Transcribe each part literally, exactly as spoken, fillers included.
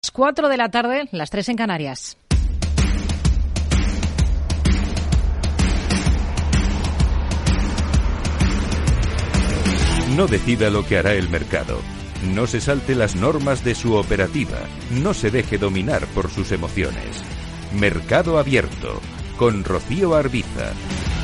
cuatro de la tarde, las tres en Canarias. No decida lo que hará el mercado. No se salte las normas de su operativa. No se deje dominar por sus emociones. Mercado Abierto, con Rocío Arbiza.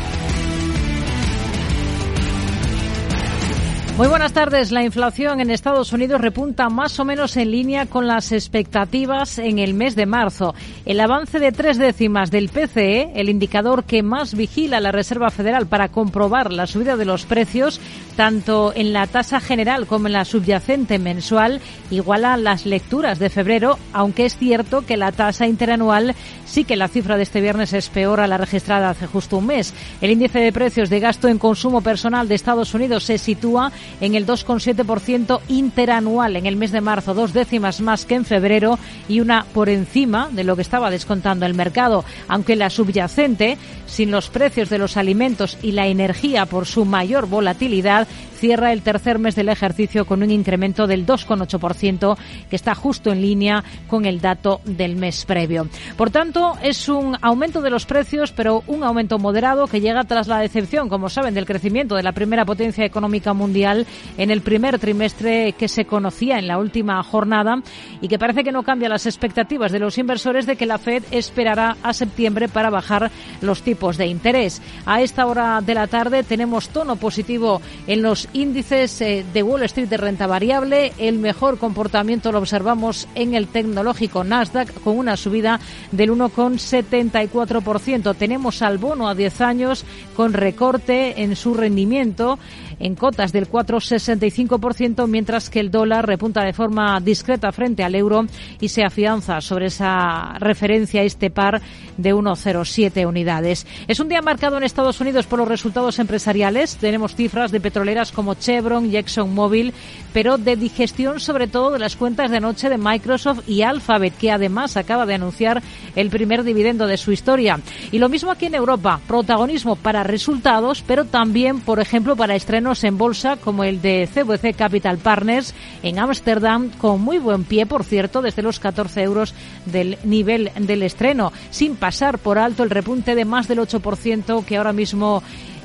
Muy buenas tardes. La inflación en Estados Unidos repunta más o menos en línea con las expectativas en el mes de marzo. El avance de tres décimas del P C E, el indicador que más vigila la Reserva Federal para comprobar la subida de los precios, tanto en la tasa general como en la subyacente mensual, iguala las lecturas de febrero, aunque es cierto que la tasa interanual sí que la cifra de este viernes es peor a la registrada hace justo un mes. El índice de precios de gasto en consumo personal de Estados Unidos se sitúa en el dos coma siete por ciento interanual en el mes de marzo, dos décimas más que en febrero y una por encima de lo que estaba descontando el mercado, aunque la subyacente, sin los precios de los alimentos y la energía por su mayor volatilidad, cierra el tercer mes del ejercicio con un incremento del dos coma ocho por ciento, que está justo en línea con el dato del mes previo. Por tanto, es un aumento de los precios, pero un aumento moderado que llega tras la decepción, como saben, del crecimiento de la primera potencia económica mundial en el primer trimestre que se conocía en la última jornada y que parece que no cambia las expectativas de los inversores de que la Fed esperará a septiembre para bajar los tipos de interés. A esta hora de la tarde tenemos tono positivo en los índices de Wall Street de renta variable. El mejor comportamiento lo observamos en el tecnológico Nasdaq, con una subida del uno coma setenta y cuatro por ciento. Tenemos al bono a diez años con recorte en su rendimiento en cotas del cuatro coma sesenta y cinco por ciento, mientras que el dólar repunta de forma discreta frente al euro y se afianza sobre esa referencia, este par de uno coma cero siete unidades. Es un día marcado en Estados Unidos por los resultados empresariales. Tenemos cifras de petroleras como Chevron y ExxonMobil, pero de digestión sobre todo de las cuentas de anoche de Microsoft y Alphabet, que además acaba de anunciar el primer dividendo de su historia. Y lo mismo aquí en Europa, protagonismo para resultados, pero también, por ejemplo, para estrenos en bolsa como el de C V C Capital Partners en Ámsterdam, con muy buen pie, por cierto, desde los catorce euros del nivel del estreno, sin pasar por alto el repunte de más del ocho por ciento que ahora mismo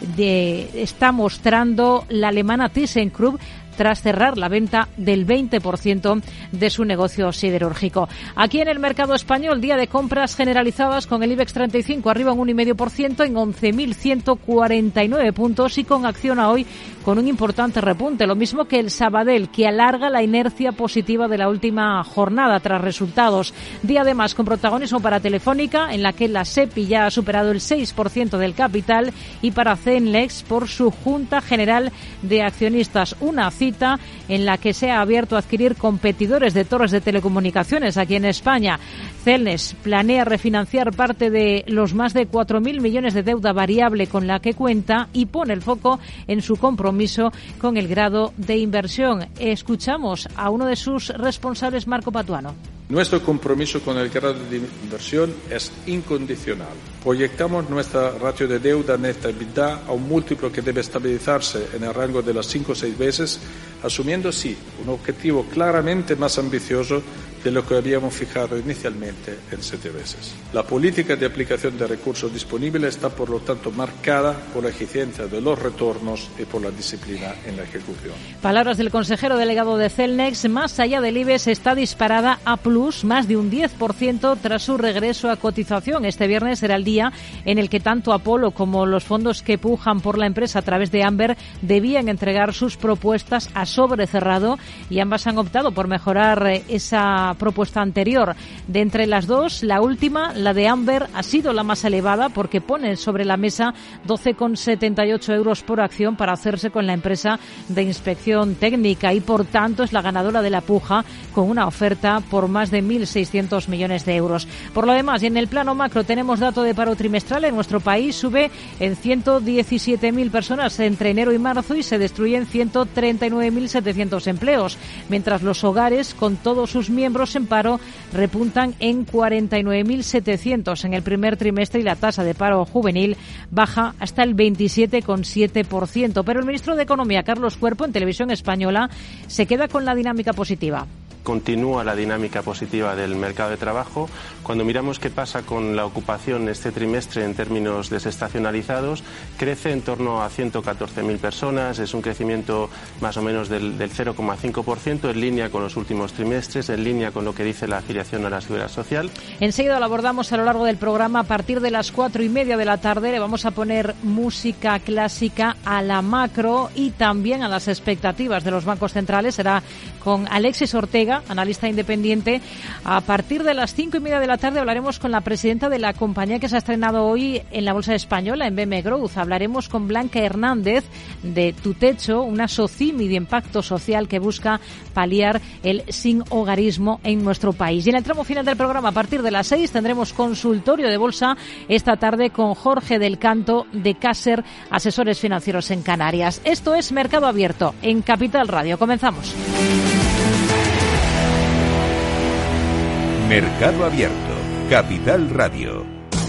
de, está mostrando la alemana ThyssenKrupp tras cerrar la venta del veinte por ciento de su negocio siderúrgico. Aquí en el mercado español, día de compras generalizadas con el IBEX treinta y cinco arriba un uno coma cinco por ciento en once mil ciento cuarenta y nueve puntos y con Acciona hoy con un importante repunte, lo mismo que el Sabadell, que alarga la inercia positiva de la última jornada tras resultados. Día además con protagonismo para Telefónica, en la que la SEPI ya ha superado el seis por ciento del capital, y para Celnex por su Junta General de Accionistas, una cita en la que se ha abierto a adquirir competidores de torres de telecomunicaciones aquí en España. Celnex planea refinanciar parte de los más de cuatro mil millones de deuda variable con la que cuenta y pone el foco en su compromiso con el grado de inversión. Escuchamos a uno de sus responsables, Marco Patuano. Nuestro compromiso con el grado de inversión es incondicional. Proyectamos nuestra ratio de deuda neta EBITDA a un múltiplo que debe estabilizarse en el rango de las cinco o seis veces, asumiendo sí un objetivo claramente más ambicioso de lo que habíamos fijado inicialmente en siete veces. La política de aplicación de recursos disponibles está, por lo tanto, marcada por la eficiencia de los retornos y por la disciplina en la ejecución. Palabras del consejero delegado de Celnex. Más allá del IBEX está disparada A Plus, más de un diez por ciento tras su regreso a cotización. Este viernes será el día en el que tanto Apolo como los fondos que pujan por la empresa a través de Amber debían entregar sus propuestas a sobre cerrado, y ambas han optado por mejorar esa propuesta anterior. De entre las dos, la última, la de Amber, ha sido la más elevada porque pone sobre la mesa doce coma setenta y ocho euros por acción para hacerse con la empresa de inspección técnica y, por tanto, es la ganadora de la puja con una oferta por más de mil seiscientos millones de euros. Por lo demás, y en el plano macro, tenemos dato de paro trimestral en nuestro país. Sube en ciento diecisiete mil personas entre enero y marzo y se destruyen ciento treinta y nueve mil setecientos empleos, mientras los hogares, con todos sus miembros en paro, repuntan en cuarenta y nueve mil setecientos en el primer trimestre y la tasa de paro juvenil baja hasta el veintisiete coma siete por ciento. Pero el ministro de Economía, Carlos Cuerpo, en Televisión Española, se queda con la dinámica positiva. continúa la dinámica positiva del mercado de trabajo. Cuando miramos qué pasa con la ocupación este trimestre en términos desestacionalizados, crece en torno a ciento catorce mil personas, es un crecimiento más o menos del, del cero coma cinco por ciento, en línea con los últimos trimestres, en línea con lo que dice la afiliación a la Seguridad Social. Enseguida lo abordamos a lo largo del programa. A partir de las cuatro y media de la tarde le vamos a poner música clásica a la macro y también a las expectativas de los bancos centrales. Será con Alexis Ortega, analista independiente. A partir de las cinco y media de la tarde hablaremos con la presidenta de la compañía que se ha estrenado hoy en la Bolsa Española, en B M Growth. Hablaremos con Blanca Hernández de Tu Techo, una socimi de impacto social que busca paliar el sin hogarismo en nuestro país. Y en el tramo final del programa, a partir de las seis, tendremos consultorio de bolsa esta tarde con Jorge del Canto de Caser, asesores financieros en Canarias. Esto es Mercado Abierto en Capital Radio. Comenzamos. Mercado Abierto, Capital Radio.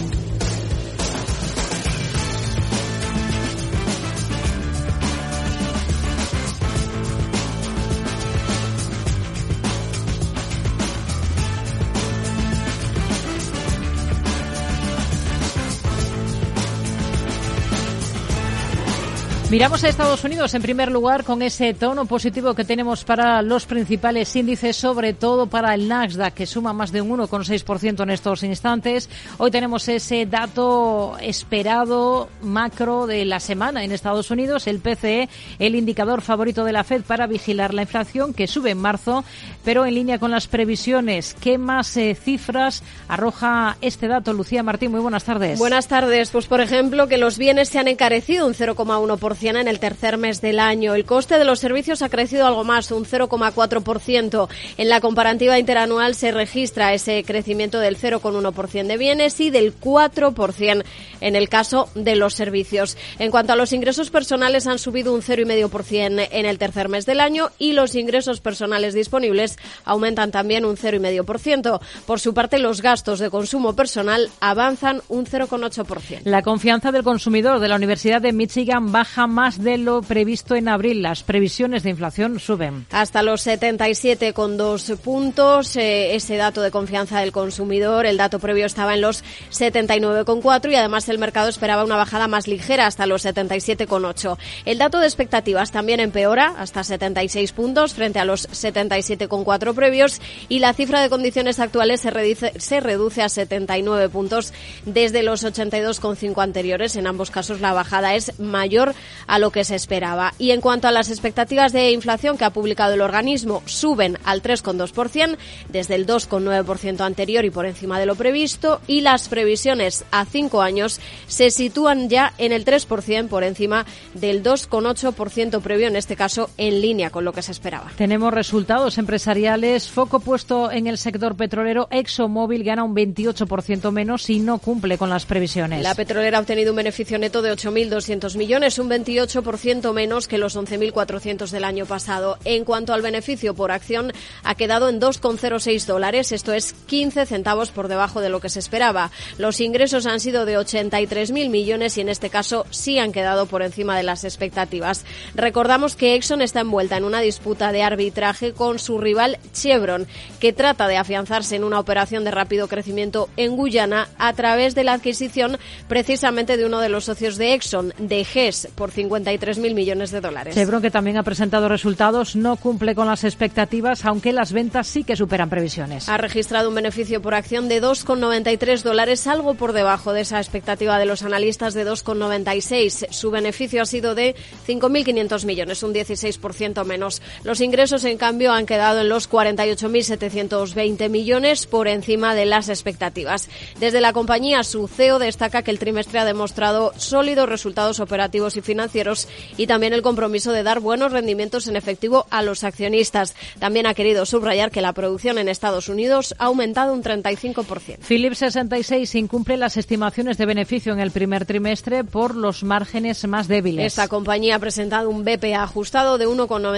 Miramos a Estados Unidos en primer lugar con ese tono positivo que tenemos para los principales índices, sobre todo para el Nasdaq, que suma más de un uno coma seis por ciento en estos instantes. Hoy tenemos ese dato esperado macro de la semana en Estados Unidos, el P C E, el indicador favorito de la Fed para vigilar la inflación, que sube en marzo, pero en línea con las previsiones. ¿Qué más eh, cifras arroja este dato? Lucía Martín, muy buenas tardes. Buenas tardes. Pues, por ejemplo, que los bienes se han encarecido un cero coma uno por ciento en el tercer mes del año. El coste de los servicios ha crecido algo más, un cero coma cuatro por ciento. En la comparativa interanual se registra ese crecimiento del cero coma uno por ciento de bienes y del cuatro por ciento en el caso de los servicios. En cuanto a los ingresos personales, han subido un cero coma cinco por ciento en el tercer mes del año y los ingresos personales disponibles aumentan también un cero coma cinco por ciento. Por su parte, los gastos de consumo personal avanzan un cero coma ocho por ciento. La confianza del consumidor de la Universidad de Michigan baja más de lo previsto en abril. Las previsiones de inflación suben. Hasta los setenta y siete coma dos puntos. Eh, ese dato de confianza del consumidor, el dato previo estaba en los setenta y nueve coma cuatro y además el mercado esperaba una bajada más ligera hasta los setenta y siete coma ocho. El dato de expectativas también empeora hasta setenta y seis puntos frente a los setenta y siete coma cuatro previos y la cifra de condiciones actuales se reduce, se reduce a setenta y nueve puntos desde los ochenta y dos coma cinco anteriores. En ambos casos la bajada es mayor a lo que se esperaba. Y en cuanto a las expectativas de inflación que ha publicado el organismo, suben al tres coma dos por ciento desde el dos coma nueve por ciento anterior y por encima de lo previsto, y las previsiones a cinco años se sitúan ya en el tres por ciento por encima del dos coma ocho por ciento previo, en este caso en línea con lo que se esperaba. Tenemos resultados empresariales, foco puesto en el sector petrolero. ExxonMobil gana un veintiocho por ciento menos y no cumple con las previsiones. La petrolera ha obtenido un beneficio neto de ocho mil doscientos millones, un veintiocho por ciento menos que los once mil cuatrocientos del año pasado. En cuanto al beneficio por acción, ha quedado en dos coma cero seis dólares, esto es quince centavos por debajo de lo que se esperaba. Los ingresos han sido de ochenta y tres mil millones y en este caso sí han quedado por encima de las expectativas. Recordamos que Exxon está envuelta en una disputa de arbitraje con su rival Chevron, que trata de afianzarse en una operación de rápido crecimiento en Guyana a través de la adquisición precisamente de uno de los socios de Exxon, de G E S, por cincuenta y tres mil millones de dólares. Chevron, que también ha presentado resultados, no cumple con las expectativas, aunque las ventas sí que superan previsiones. Ha registrado un beneficio por acción de dos coma noventa y tres dólares, algo por debajo de esa expectativa de los analistas de dos coma noventa y seis. Su beneficio ha sido de cinco mil quinientos millones, un dieciséis por ciento menos. Los ingresos, en cambio, han quedado en los cuarenta y ocho mil setecientos veinte millones, por encima de las expectativas. Desde la compañía, su C E O destaca que el trimestre ha demostrado sólidos resultados operativos y financieros y también el compromiso de dar buenos rendimientos en efectivo a los accionistas. También ha querido subrayar que la producción en Estados Unidos ha aumentado un treinta y cinco por ciento. Philips sesenta y seis incumple las estimaciones de beneficio en el primer trimestre por los márgenes más débiles. Esta compañía ha presentado un B P A ajustado de uno coma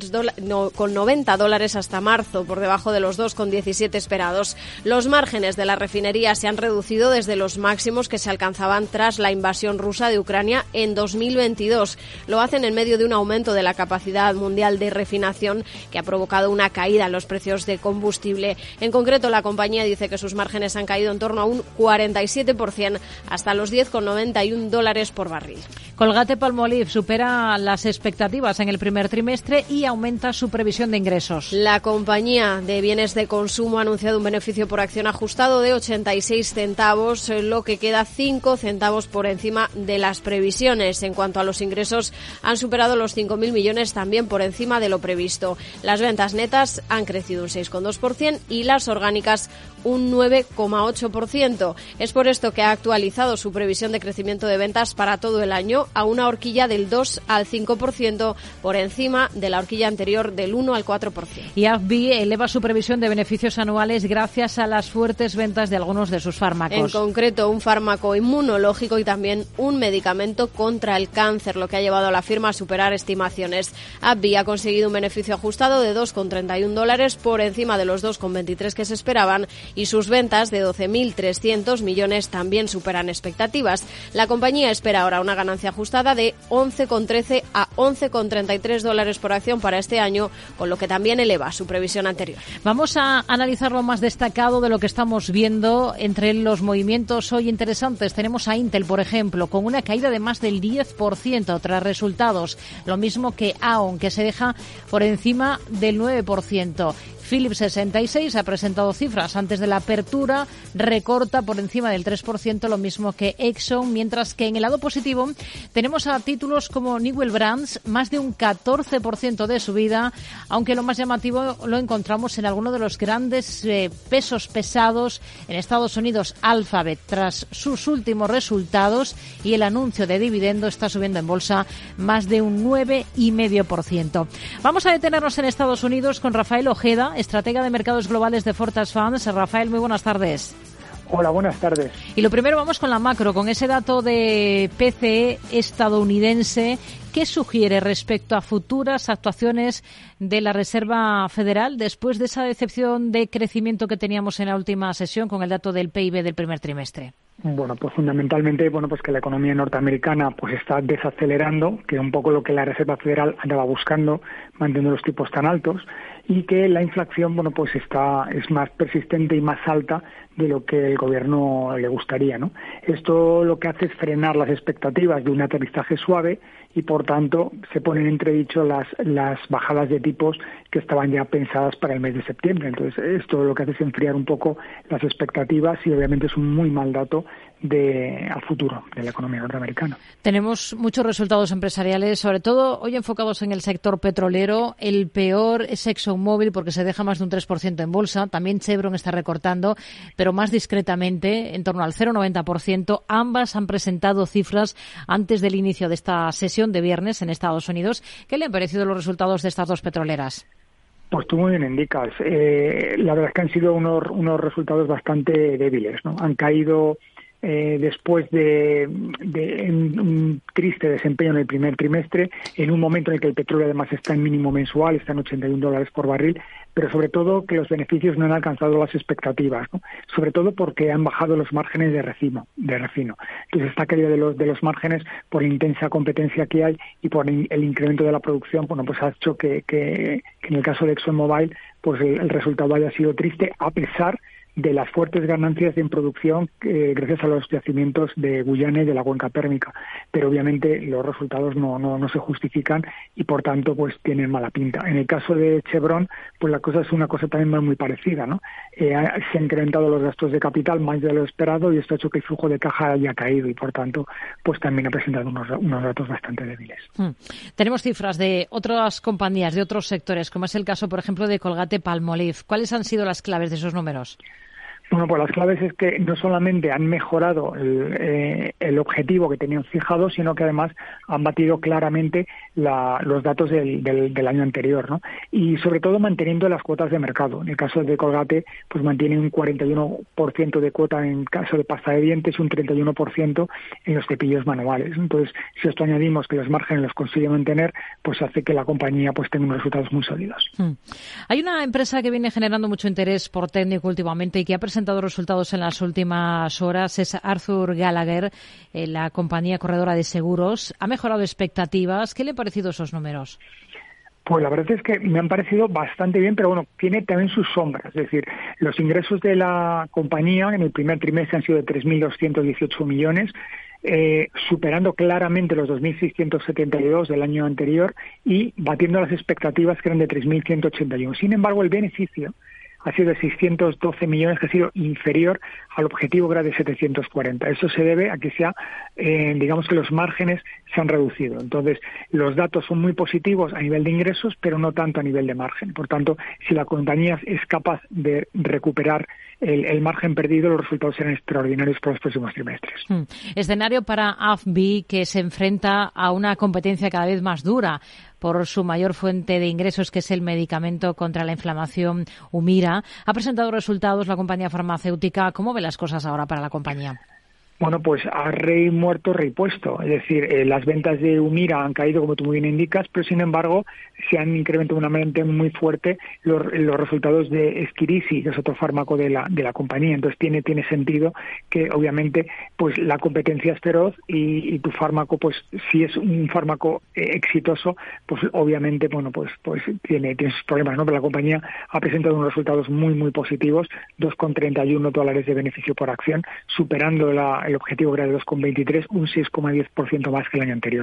noventa dólares hasta marzo, por debajo de los dos coma diecisiete esperados. Los márgenes de la refinería se han reducido desde los máximos que se alcanzaban tras la invasión rusa de Ucrania en dos mil veintidós. Lo hacen en medio de un aumento de la capacidad mundial de refinación que ha provocado una caída en los precios de combustible. En concreto, la compañía dice que sus márgenes han caído en torno a un cuarenta y siete por ciento hasta los diez con noventa y uno dólares por barril. Colgate-Palmolive supera las expectativas en el primer trimestre y aumenta su previsión de ingresos. La compañía de bienes de consumo ha anunciado un beneficio por acción ajustado de ochenta y seis centavos, lo que queda cinco centavos por encima de las previsiones. En cuanto a los ingresos, han superado los cinco mil millones, también por encima de lo previsto. Las ventas netas han crecido un seis coma dos por ciento y las orgánicas un nueve coma ocho por ciento. Es por esto que ha actualizado su previsión de crecimiento de ventas para todo el año a una horquilla del dos al cinco por ciento por encima de la horquilla anterior del uno al cuatro por ciento. Y A F B eleva su previsión de beneficios anuales gracias a las fuertes ventas de algunos de sus fármacos. En concreto, un fármaco inmunológico y también un medicamento contra el cáncer, lo que ha llevado a la firma a superar estimaciones. A F B ha conseguido un beneficio ajustado de dos coma treinta y uno dólares por encima de los dos coma veintitrés que se esperaban y sus ventas de doce mil trescientos millones también superan expectativas. La compañía espera ahora una ganancia ajustada de once coma trece a once coma treinta y tres dólares por acción para este año, con lo que también eleva su previsión anterior. Vamos a analizar lo más destacado de lo que estamos viendo entre los movimientos hoy interesantes. Tenemos a Intel, por ejemplo, con una caída de más del diez por ciento tras resultados, lo mismo que A O N, que se deja por encima del nueve por ciento. Philips sesenta y seis ha presentado cifras antes de la apertura, recorta por encima del tres por ciento, lo mismo que Exxon, mientras que en el lado positivo tenemos a títulos como Newell Brands, más de un catorce por ciento de subida, aunque lo más llamativo lo encontramos en alguno de los grandes eh, pesos pesados en Estados Unidos. Alphabet, tras sus últimos resultados y el anuncio de dividendo, está subiendo en bolsa más de un nueve coma cinco por ciento. Vamos a detenernos en Estados Unidos con Rafael Ojeda, estratega de mercados globales de Fortas Funds. Rafael, muy buenas tardes. Hola, buenas tardes. Y lo primero, vamos con la macro, con ese dato de P C E estadounidense. ¿Qué sugiere respecto a futuras actuaciones de la Reserva Federal después de esa decepción de crecimiento que teníamos en la última sesión con el dato del P I B del primer trimestre? Bueno, pues fundamentalmente, bueno, pues que la economía norteamericana pues está desacelerando, que es un poco lo que la Reserva Federal andaba buscando, manteniendo los tipos tan altos, y que la inflación, bueno, pues está es más persistente y más alta de lo que el gobierno le gustaría, ¿no? Esto lo que hace es frenar las expectativas de un aterrizaje suave y, por tanto, se ponen en entredicho las las bajadas de tipos que estaban ya pensadas para el mes de septiembre. Entonces, esto lo que hace es enfriar un poco las expectativas y, obviamente, es un muy mal dato de al futuro de la economía norteamericana. Tenemos muchos resultados empresariales, sobre todo hoy enfocados en el sector petrolero. El peor es ExxonMobil, porque se deja más de un tres por ciento en bolsa. También Chevron está recortando, pero más discretamente, en torno al cero coma noventa por ciento. Ambas han presentado cifras antes del inicio de esta sesión de viernes en Estados Unidos. ¿Qué le han parecido los resultados de estas dos petroleras? Pues tú muy bien indicas. Eh, la verdad es que han sido unos, unos resultados bastante débiles, ¿no? Han caído Eh, después de, de un triste desempeño en el primer trimestre, en un momento en el que el petróleo además está en mínimo mensual, está en ochenta y un dólares por barril, pero sobre todo que los beneficios no han alcanzado las expectativas, ¿no? Sobre todo porque han bajado los márgenes de refino, de refino. Entonces esta caída de los de los márgenes por la intensa competencia que hay y por el incremento de la producción, bueno, pues ha hecho que, que, que en el caso de ExxonMobil pues el, el resultado haya sido triste, a pesar de las fuertes ganancias en producción eh, gracias a los yacimientos de Guyana y de la cuenca pérmica, pero obviamente los resultados no, no, no se justifican y por tanto pues tienen mala pinta. En el caso de Chevron, pues la cosa es una cosa también muy parecida, ¿no? Eh, se han incrementado los gastos de capital más de lo esperado y esto ha hecho que el flujo de caja haya caído y por tanto pues también ha presentado unos, unos datos bastante débiles. Hmm. Tenemos cifras de otras compañías, de otros sectores, como es el caso, por ejemplo, de Colgate-Palmolive. ¿Cuáles han sido las claves de esos números? Bueno, pues las claves es que no solamente han mejorado el, eh, el objetivo que tenían fijado, sino que además han batido claramente la, los datos del, del, del año anterior, ¿no? Y sobre todo manteniendo las cuotas de mercado. En el caso de Colgate, pues mantiene un cuarenta y uno por ciento de cuota en caso de pasta de dientes y un treinta y uno por ciento en los cepillos manuales. Entonces, si esto añadimos que los márgenes los consigue mantener, pues hace que la compañía pues tenga unos resultados muy sólidos. Hmm. Hay una empresa que viene generando mucho interés por técnico últimamente y que ha presentado presentado resultados en las últimas horas es Arthur Gallagher, eh, la compañía corredora de seguros. ¿Ha mejorado expectativas? ¿Qué le han parecido esos números? Pues la verdad es que me han parecido bastante bien, pero bueno, tiene también sus sombras. Es decir, los ingresos de la compañía en el primer trimestre han sido de tres mil doscientos dieciocho millones, eh, superando claramente los dos mil seiscientos setenta y dos del año anterior y batiendo las expectativas que eran de tres mil ciento ochenta y uno. Sin embargo, el beneficio ha sido de seiscientos doce millones, que ha sido inferior al objetivo que era de setecientos cuarenta. Eso se debe a que sea, eh, digamos que los márgenes se han reducido. Entonces, los datos son muy positivos a nivel de ingresos, pero no tanto a nivel de margen. Por tanto, si la compañía es capaz de recuperar el, el margen perdido, los resultados serán extraordinarios para los próximos trimestres. Hmm. Escenario para A F B, que se enfrenta a una competencia cada vez más dura por su mayor fuente de ingresos, que es el medicamento contra la inflamación Humira. Ha presentado resultados la compañía farmacéutica. ¿Cómo ve las cosas ahora para la compañía? Bueno, pues a rey muerto, rey puesto. Es decir, eh, las ventas de Humira han caído, como tú muy bien indicas, pero sin embargo se han incrementado de una manera muy fuerte los, los resultados de Esquirisi, que es otro fármaco de la de la compañía. Entonces tiene tiene sentido que obviamente pues la competencia es feroz y, y tu fármaco, pues si es un fármaco eh, exitoso, pues obviamente bueno pues pues tiene tiene sus problemas, ¿no? Pero la compañía ha presentado unos resultados muy muy positivos, dos coma treinta y uno dólares de beneficio por acción, superando la el objetivo era de dos coma veintitrés, un seis coma diez por ciento más que el año anterior.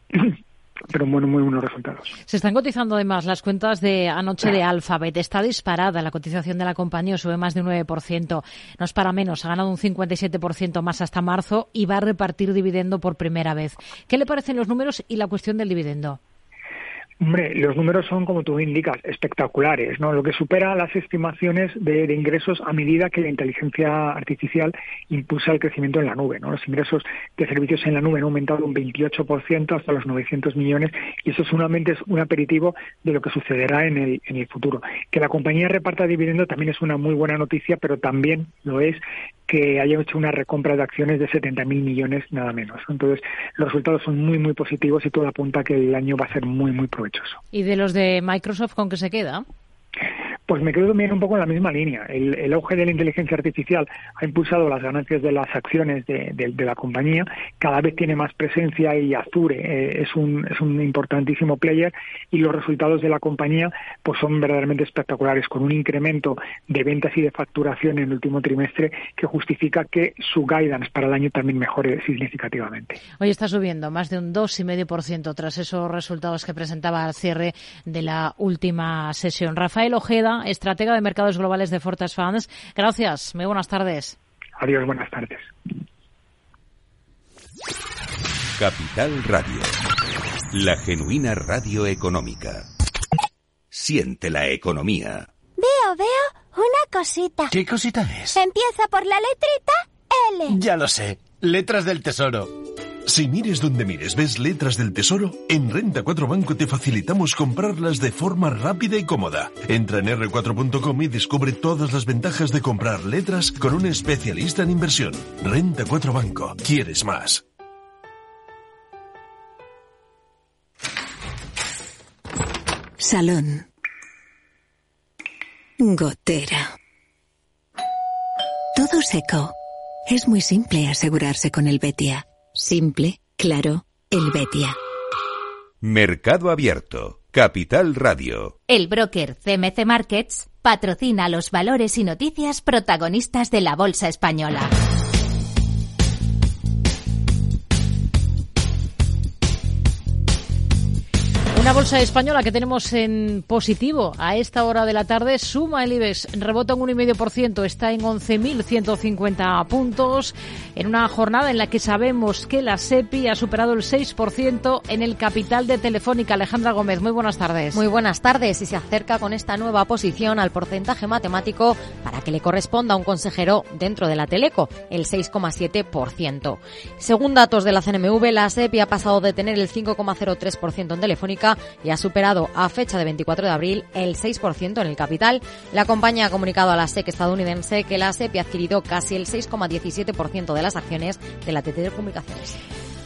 Pero bueno, muy buenos resultados. Se están cotizando además las cuentas de anoche de Alphabet. Está disparada la cotización de la compañía, sube más de un nueve por ciento. No es para menos, ha ganado un cincuenta y siete por ciento más hasta marzo y va a repartir dividendo por primera vez. ¿Qué le parecen los números y la cuestión del dividendo? Hombre, los números son, como tú indicas, espectaculares, ¿no? Lo que supera las estimaciones de, de ingresos a medida que la inteligencia artificial impulsa el crecimiento en la nube, ¿no? Los ingresos de servicios en la nube han aumentado un veintiocho por ciento hasta los novecientos millones y eso solamente es un aperitivo de lo que sucederá en el, en el futuro. Que la compañía reparta dividendo también es una muy buena noticia, pero también lo es que haya hecho una recompra de acciones de setenta mil millones, nada menos. Entonces, los resultados son muy, muy positivos y todo apunta a que el año va a ser muy, muy provechoso. ¿Y de los de Microsoft con qué se queda? Pues me quedo también un poco en la misma línea. El, el auge de la inteligencia artificial ha impulsado las ganancias de las acciones de, de, de la compañía. Cada vez tiene más presencia y Azure eh, es un es un importantísimo player y los resultados de la compañía pues son verdaderamente espectaculares, con un incremento de ventas y de facturación en el último trimestre que justifica que su guidance para el año también mejore significativamente. Hoy está subiendo más de un dos coma cinco por ciento tras esos resultados que presentaba al cierre de la última sesión. Rafael Ojeda, estratega de mercados globales de Fortress Funds. Gracias, muy buenas tardes. Adiós, buenas tardes. Capital Radio, la genuina radio económica. Siente la economía. Veo, veo una cosita. ¿Qué cosita es? Empieza por la letrita L. Ya lo sé, letras del tesoro. Si mires donde mires ves letras del tesoro, en Renta cuatro Banco te facilitamos comprarlas de forma rápida y cómoda. Entra en erre cuatro punto com y descubre todas las ventajas de comprar letras con un especialista en inversión. Renta cuatro Banco. ¿Quieres más? Salón. Gotera. Todo seco. Es muy simple asegurarse con el Betia. Simple, claro, el Betia. Mercado Abierto, Capital Radio. El broker C M C Markets patrocina los valores y noticias protagonistas de la bolsa española. Una bolsa española que tenemos en positivo a esta hora de la tarde. Suma el IBEX, rebota un uno coma cinco por ciento, está en once mil ciento cincuenta puntos, en una jornada en la que sabemos que la SEPI ha superado el seis por ciento en el capital de Telefónica. Alejandra Gómez, muy buenas tardes. Muy buenas tardes, y se acerca con esta nueva posición al porcentaje matemático para que le corresponda a un consejero dentro de la Teleco, el seis coma siete por ciento. Según datos de la C N M V, la SEPI ha pasado de tener el cinco coma cero tres por ciento en Telefónica y ha superado a fecha de veinticuatro de abril el seis por ciento en el capital. La compañía ha comunicado a la S E C estadounidense que la SEPI ha adquirido casi el seis coma diecisiete por ciento de las acciones de la T T Comunicaciones.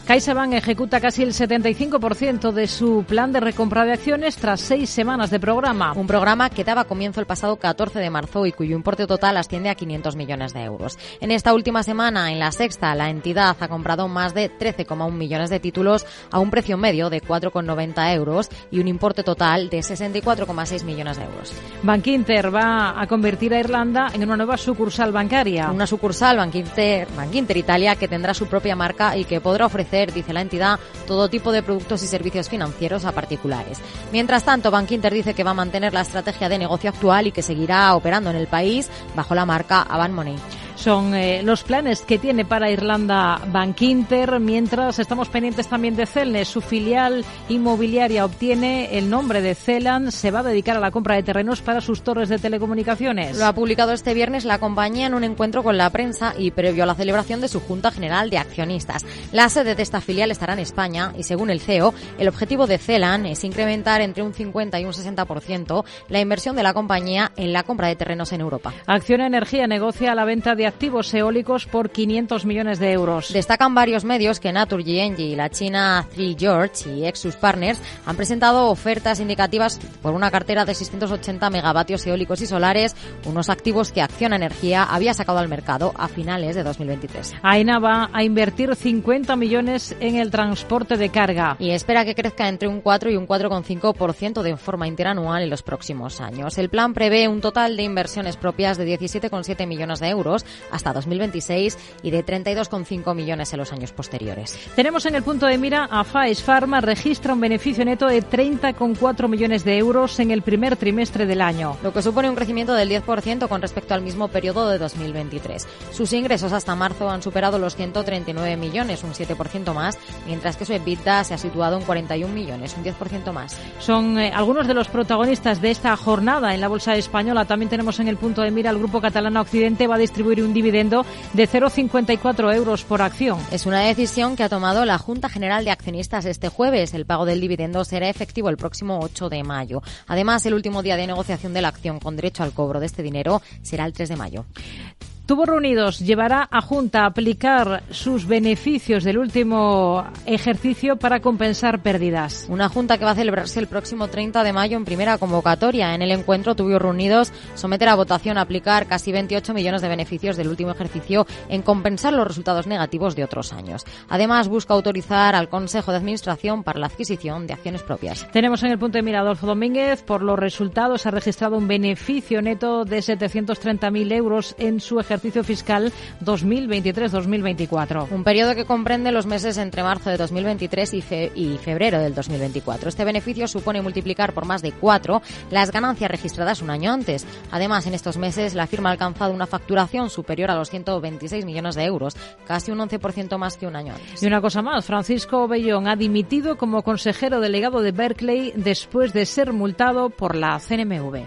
CaixaBank ejecuta casi el setenta y cinco por ciento de su plan de recompra de acciones tras seis semanas de programa. Un programa que daba comienzo el pasado catorce de marzo y cuyo importe total asciende a quinientos millones de euros. En esta última semana, en la sexta, la entidad ha comprado más de trece coma uno millones de títulos a un precio medio de cuatro coma noventa euros y un importe total de sesenta y cuatro coma seis millones de euros. Bankinter va a convertir a Irlanda en una nueva sucursal bancaria. Una sucursal Bankinter, Bankinter Italia que tendrá su propia marca y que podrá ofrecer, dice la entidad, todo tipo de productos y servicios financieros a particulares. Mientras tanto, Bankinter dice que va a mantener la estrategia de negocio actual y que seguirá operando en el país bajo la marca Avant Money. Son eh, los planes que tiene para Irlanda Bankinter, mientras estamos pendientes también de Celnes. Su filial inmobiliaria obtiene el nombre de Celan, se va a dedicar a la compra de terrenos para sus torres de telecomunicaciones. Lo ha publicado este viernes la compañía en un encuentro con la prensa y previo a la celebración de su Junta General de Accionistas. La sede de esta filial estará en España y, según el C E O, el objetivo de Celan es incrementar entre un cincuenta y un sesenta por ciento la inversión de la compañía en la compra de terrenos en Europa. Acciona Energía negocia la venta de activos eólicos por quinientos millones de euros. Destacan varios medios que Naturgy Energy y la china Three Gorge y Exus Partners han presentado ofertas indicativas por una cartera de seiscientos ochenta megavatios eólicos y solares, unos activos que Acciona Energía había sacado al mercado a finales de dos mil veintitrés. AENA va a invertir cincuenta millones en el transporte de carga. Y espera que crezca entre un cuatro y un cuatro coma cinco por ciento de forma interanual en los próximos años. El plan prevé un total de inversiones propias de diecisiete coma siete millones de euros hasta dos mil veintiséis y de treinta y dos coma cinco millones en los años posteriores. Tenemos en el punto de mira a Faes Farma, registra un beneficio neto de treinta coma cuatro millones de euros en el primer trimestre del año, lo que supone un crecimiento del diez por ciento con respecto al mismo periodo de dos mil veintitrés. Sus ingresos hasta marzo han superado los ciento treinta y nueve millones, un siete por ciento más, mientras que su EBITDA se ha situado en cuarenta y un millones, un diez por ciento más. Son eh, algunos de los protagonistas de esta jornada en la Bolsa Española. También tenemos en el punto de mira al Grupo Catalana Occidente, va a distribuir un dividendo de cero coma cincuenta y cuatro euros por acción. Es una decisión que ha tomado la Junta General de Accionistas este jueves. El pago del dividendo será efectivo el próximo ocho de mayo. Además, el último día de negociación de la acción con derecho al cobro de este dinero será el tres de mayo. Tubos Reunidos llevará a Junta a aplicar sus beneficios del último ejercicio para compensar pérdidas. Una Junta que va a celebrarse el próximo treinta de mayo en primera convocatoria. En el encuentro, Tubos Reunidos someterá a votación a aplicar casi veintiocho millones de beneficios del último ejercicio en compensar los resultados negativos de otros años. Además, busca autorizar al Consejo de Administración para la adquisición de acciones propias. Tenemos en el punto de mira a Adolfo Domínguez. Por los resultados, ha registrado un beneficio neto de setecientos treinta mil euros en su ejercicio ejercicio fiscal dos mil veintitrés dos mil veinticuatro. Un periodo que comprende los meses entre marzo de dos mil veintitrés y, fe- y febrero del dos mil veinticuatro. Este beneficio supone multiplicar por más de cuatro las ganancias registradas un año antes. Además, en estos meses la firma ha alcanzado una facturación superior a los ciento veintiséis millones de euros, casi un once por ciento más que un año antes. Y una cosa más, Francisco Bellón ha dimitido como consejero delegado de Berkeley después de ser multado por la C N M V.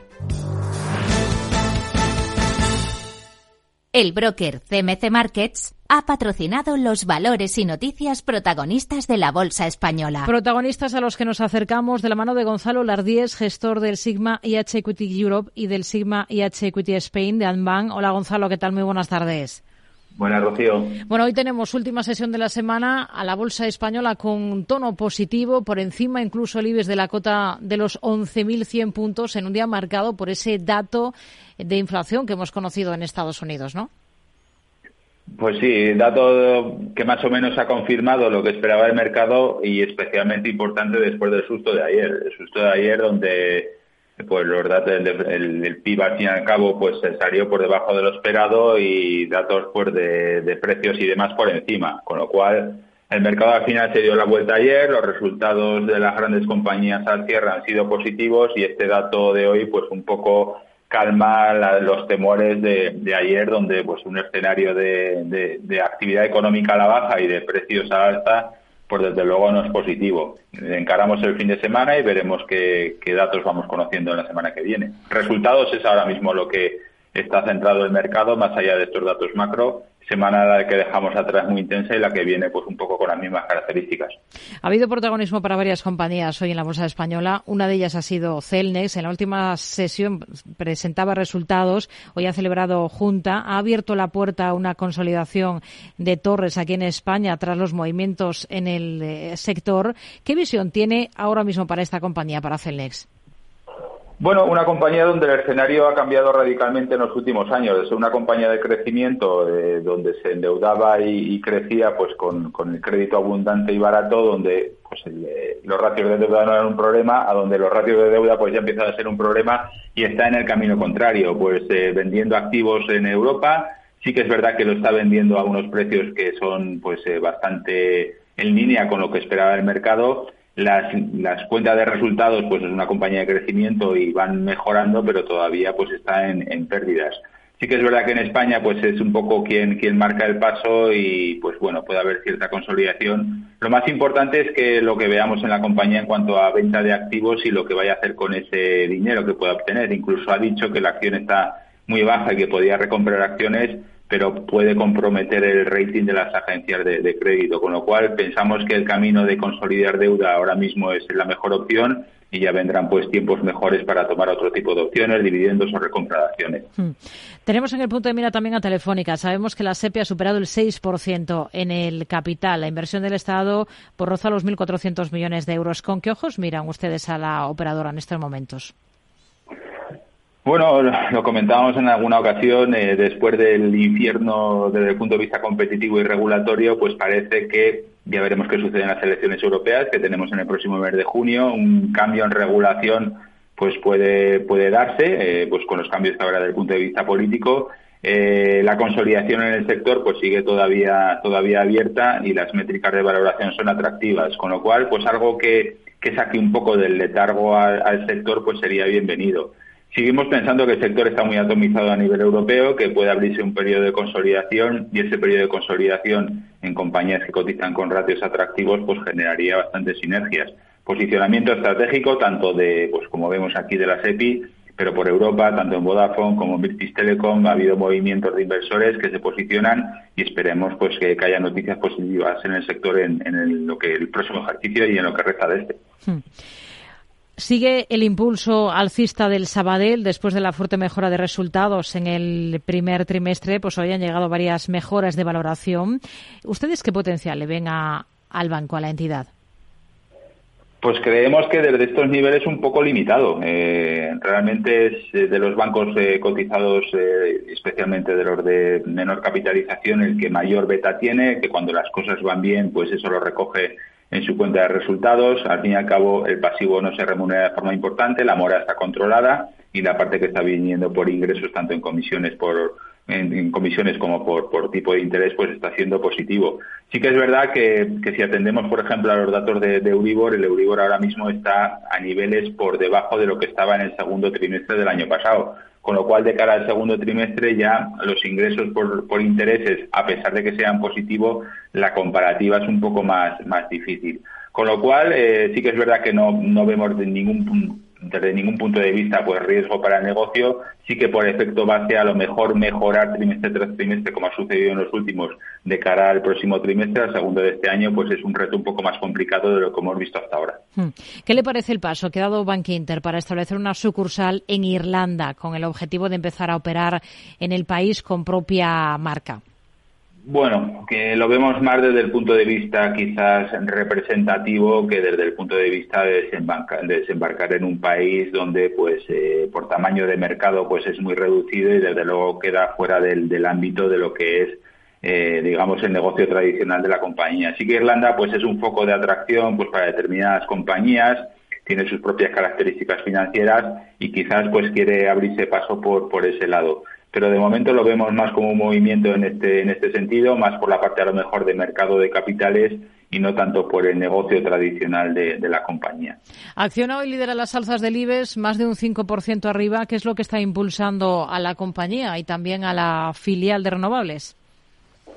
El broker C M C Markets ha patrocinado los valores y noticias protagonistas de la Bolsa Española. Protagonistas a los que nos acercamos de la mano de Gonzalo Lardíez, gestor del Sigma I H Equity Europe y del Sigma I H Equity Spain de Anbank. Hola Gonzalo, ¿qué tal? Muy buenas tardes. Buenas, Rocío. Bueno, hoy tenemos última sesión de la semana a la Bolsa Española con tono positivo, por encima incluso el IBEX de la cota de los once mil cien puntos en un día marcado por ese dato de inflación que hemos conocido en Estados Unidos, ¿no? Pues sí, dato que más o menos ha confirmado lo que esperaba el mercado y especialmente importante después del susto de ayer. El susto de ayer donde pues los datos del el, el P I B al fin y al cabo pues salió por debajo de lo esperado y datos pues de, de precios y demás por encima, con lo cual el mercado al final se dio la vuelta ayer, los resultados de las grandes compañías al cierre han sido positivos y este dato de hoy pues un poco calma la, los temores de, de ayer, donde pues un escenario de, de, de actividad económica a la baja y de precios a alta pues desde luego no es positivo. Encaramos el fin de semana y veremos qué, qué datos vamos conociendo en la semana que viene. Resultados es ahora mismo lo que está centrado el mercado, más allá de estos datos macro. Semana la que dejamos atrás muy intensa y la que viene pues un poco con las mismas características. Ha habido protagonismo para varias compañías hoy en la bolsa española. Una de ellas ha sido Celnex. En la última sesión presentaba resultados. Hoy ha celebrado junta. Ha abierto la puerta a una consolidación de torres aquí en España tras los movimientos en el eh, sector. ¿Qué visión tiene ahora mismo para esta compañía, para Celnex? Bueno, una compañía donde el escenario ha cambiado radicalmente en los últimos años. De ser una compañía de crecimiento, eh, donde se endeudaba y, y crecía pues con, con el crédito abundante y barato, donde pues el, eh, los ratios de deuda no eran un problema, a donde los ratios de deuda pues ya empiezan a ser un problema y está en el camino contrario, pues eh, vendiendo activos en Europa. Sí que es verdad que lo está vendiendo a unos precios que son pues eh, bastante en línea con lo que esperaba el mercado. Las, las cuentas de resultados, pues es una compañía de crecimiento y van mejorando, pero todavía pues está en, en pérdidas. Sí que es verdad que en España pues es un poco quien, quien marca el paso y pues bueno, puede haber cierta consolidación. Lo más importante es que lo que veamos en la compañía en cuanto a venta de activos y lo que vaya a hacer con ese dinero que pueda obtener. Incluso ha dicho que la acción está muy baja y que podía recomprar acciones, pero puede comprometer el rating de las agencias de, de crédito, con lo cual pensamos que el camino de consolidar deuda ahora mismo es la mejor opción y ya vendrán pues tiempos mejores para tomar otro tipo de opciones, dividendos o recompra de acciones. Hmm. Tenemos en el punto de mira también a Telefónica. Sabemos que la SEPI ha superado el seis por ciento en el capital. La inversión del Estado por roza los mil cuatrocientos millones de euros. ¿Con qué ojos miran ustedes a la operadora en estos momentos? Bueno, lo comentábamos en alguna ocasión, eh, después del infierno desde el punto de vista competitivo y regulatorio, pues parece que ya veremos qué sucede en las elecciones europeas que tenemos en el próximo mes de junio. Un cambio en regulación pues puede puede darse, eh, pues con los cambios que habrá desde el punto de vista político. Eh, la consolidación en el sector pues sigue todavía todavía abierta y las métricas de valoración son atractivas, con lo cual pues algo que, que saque un poco del letargo al, al sector pues sería bienvenido. Seguimos pensando que el sector está muy atomizado a nivel europeo, que puede abrirse un periodo de consolidación y ese periodo de consolidación en compañías que cotizan con ratios atractivos pues generaría bastantes sinergias. Posicionamiento estratégico tanto de, pues como vemos aquí, de la SEPI, pero por Europa, tanto en Vodafone como en British Telecom ha habido movimientos de inversores que se posicionan y esperemos pues que, que haya noticias positivas en el sector en, en el, lo que el próximo ejercicio y en lo que resta de este. Hmm. Sigue el impulso alcista del Sabadell después de la fuerte mejora de resultados en el primer trimestre. Pues hoy han llegado varias mejoras de valoración. ¿Ustedes qué potencial le ven a, al banco, a la entidad? Pues creemos que desde estos niveles un poco limitado. Eh, realmente es de los bancos eh, cotizados, eh, especialmente de los de menor capitalización, el que mayor beta tiene, que cuando las cosas van bien, pues eso lo recoge en su cuenta de resultados. Al fin y al cabo, el pasivo no se remunera de forma importante, la mora está controlada y la parte que está viniendo por ingresos, tanto en comisiones por en, en comisiones como por, por tipo de interés, pues está siendo positivo. Sí que es verdad que, que si atendemos, por ejemplo, a los datos de, de Euribor, el Euribor ahora mismo está a niveles por debajo de lo que estaba en el segundo trimestre del año pasado. Con lo cual, de cara al segundo trimestre, ya los ingresos por, por intereses, a pesar de que sean positivos, la comparativa es un poco más, más difícil. Con lo cual, eh, sí que es verdad que no, no vemos de ningún, desde ningún punto de vista pues riesgo para el negocio. Sí que por efecto base, a lo mejor mejorar trimestre tras trimestre, como ha sucedido en los últimos, de cara al próximo trimestre, al segundo de este año, pues es un reto un poco más complicado de lo que hemos visto hasta ahora. ¿Qué le parece el paso que ha dado Bankinter para establecer una sucursal en Irlanda con el objetivo de empezar a operar en el país con propia marca? Bueno, que lo vemos más desde el punto de vista quizás representativo que desde el punto de vista de desembarcar, de desembarcar en un país donde pues eh, por tamaño de mercado pues es muy reducido y desde luego queda fuera del, del ámbito de lo que es eh, digamos el negocio tradicional de la compañía. Así que Irlanda pues es un foco de atracción pues para determinadas compañías, tiene sus propias características financieras y quizás pues quiere abrirse paso por por ese lado. Pero de momento lo vemos más como un movimiento en este en este sentido, más por la parte a lo mejor de mercado de capitales y no tanto por el negocio tradicional de, de la compañía. Acciona hoy lidera las alzas del IBEX, más de un cinco por ciento arriba. ¿Qué es lo que está impulsando a la compañía y también a la filial de renovables?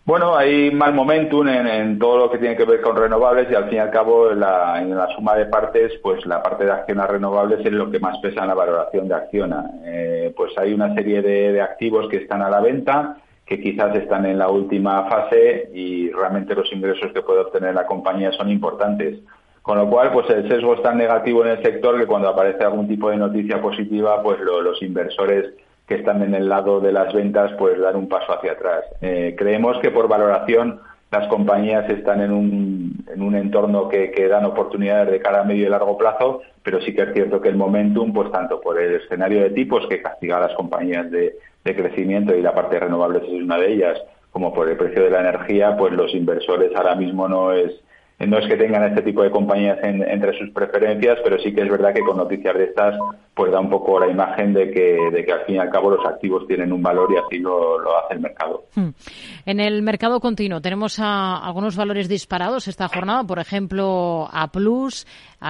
Bueno, hay mal momentum en, en todo lo que tiene que ver con renovables y al fin y al cabo la, en la suma de partes, pues la parte de Acciona Renovables es lo que más pesa en la valoración de Acciona. Eh, pues hay una serie de, de activos que están a la venta, que quizás están en la última fase y realmente los ingresos que puede obtener la compañía son importantes. Con lo cual, pues el sesgo es tan negativo en el sector que cuando aparece algún tipo de noticia positiva, pues lo, los inversores que están en el lado de las ventas, pues dan un paso hacia atrás. Eh, creemos que por valoración las compañías están en un, en un entorno que, que dan oportunidades de cara a medio y largo plazo, pero sí que es cierto que el momentum, pues tanto por el escenario de tipos que castiga a las compañías de, de crecimiento y la parte de renovables es una de ellas, como por el precio de la energía, pues los inversores ahora mismo no es No es que tengan este tipo de compañías en, entre sus preferencias, pero sí que es verdad que con noticias de estas pues da un poco la imagen de que, de que al fin y al cabo los activos tienen un valor y así lo, lo hace el mercado. En el mercado continuo tenemos a, algunos valores disparados esta jornada, por ejemplo A Plus,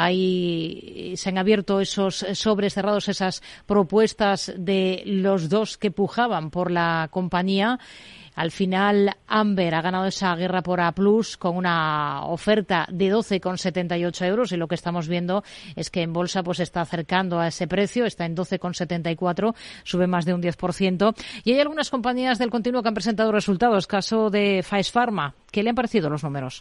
hay, se han abierto esos sobres cerrados, esas propuestas de los dos que pujaban por la compañía. Al final, Amber ha ganado esa guerra por A Plus con una oferta de doce con setenta y ocho euros y lo que estamos viendo es que en bolsa pues está acercando a ese precio, está en doce con setenta y cuatro, sube más de un diez por ciento. Y hay algunas compañías del continuo que han presentado resultados, caso de Faes Farma. ¿Qué le han parecido los números?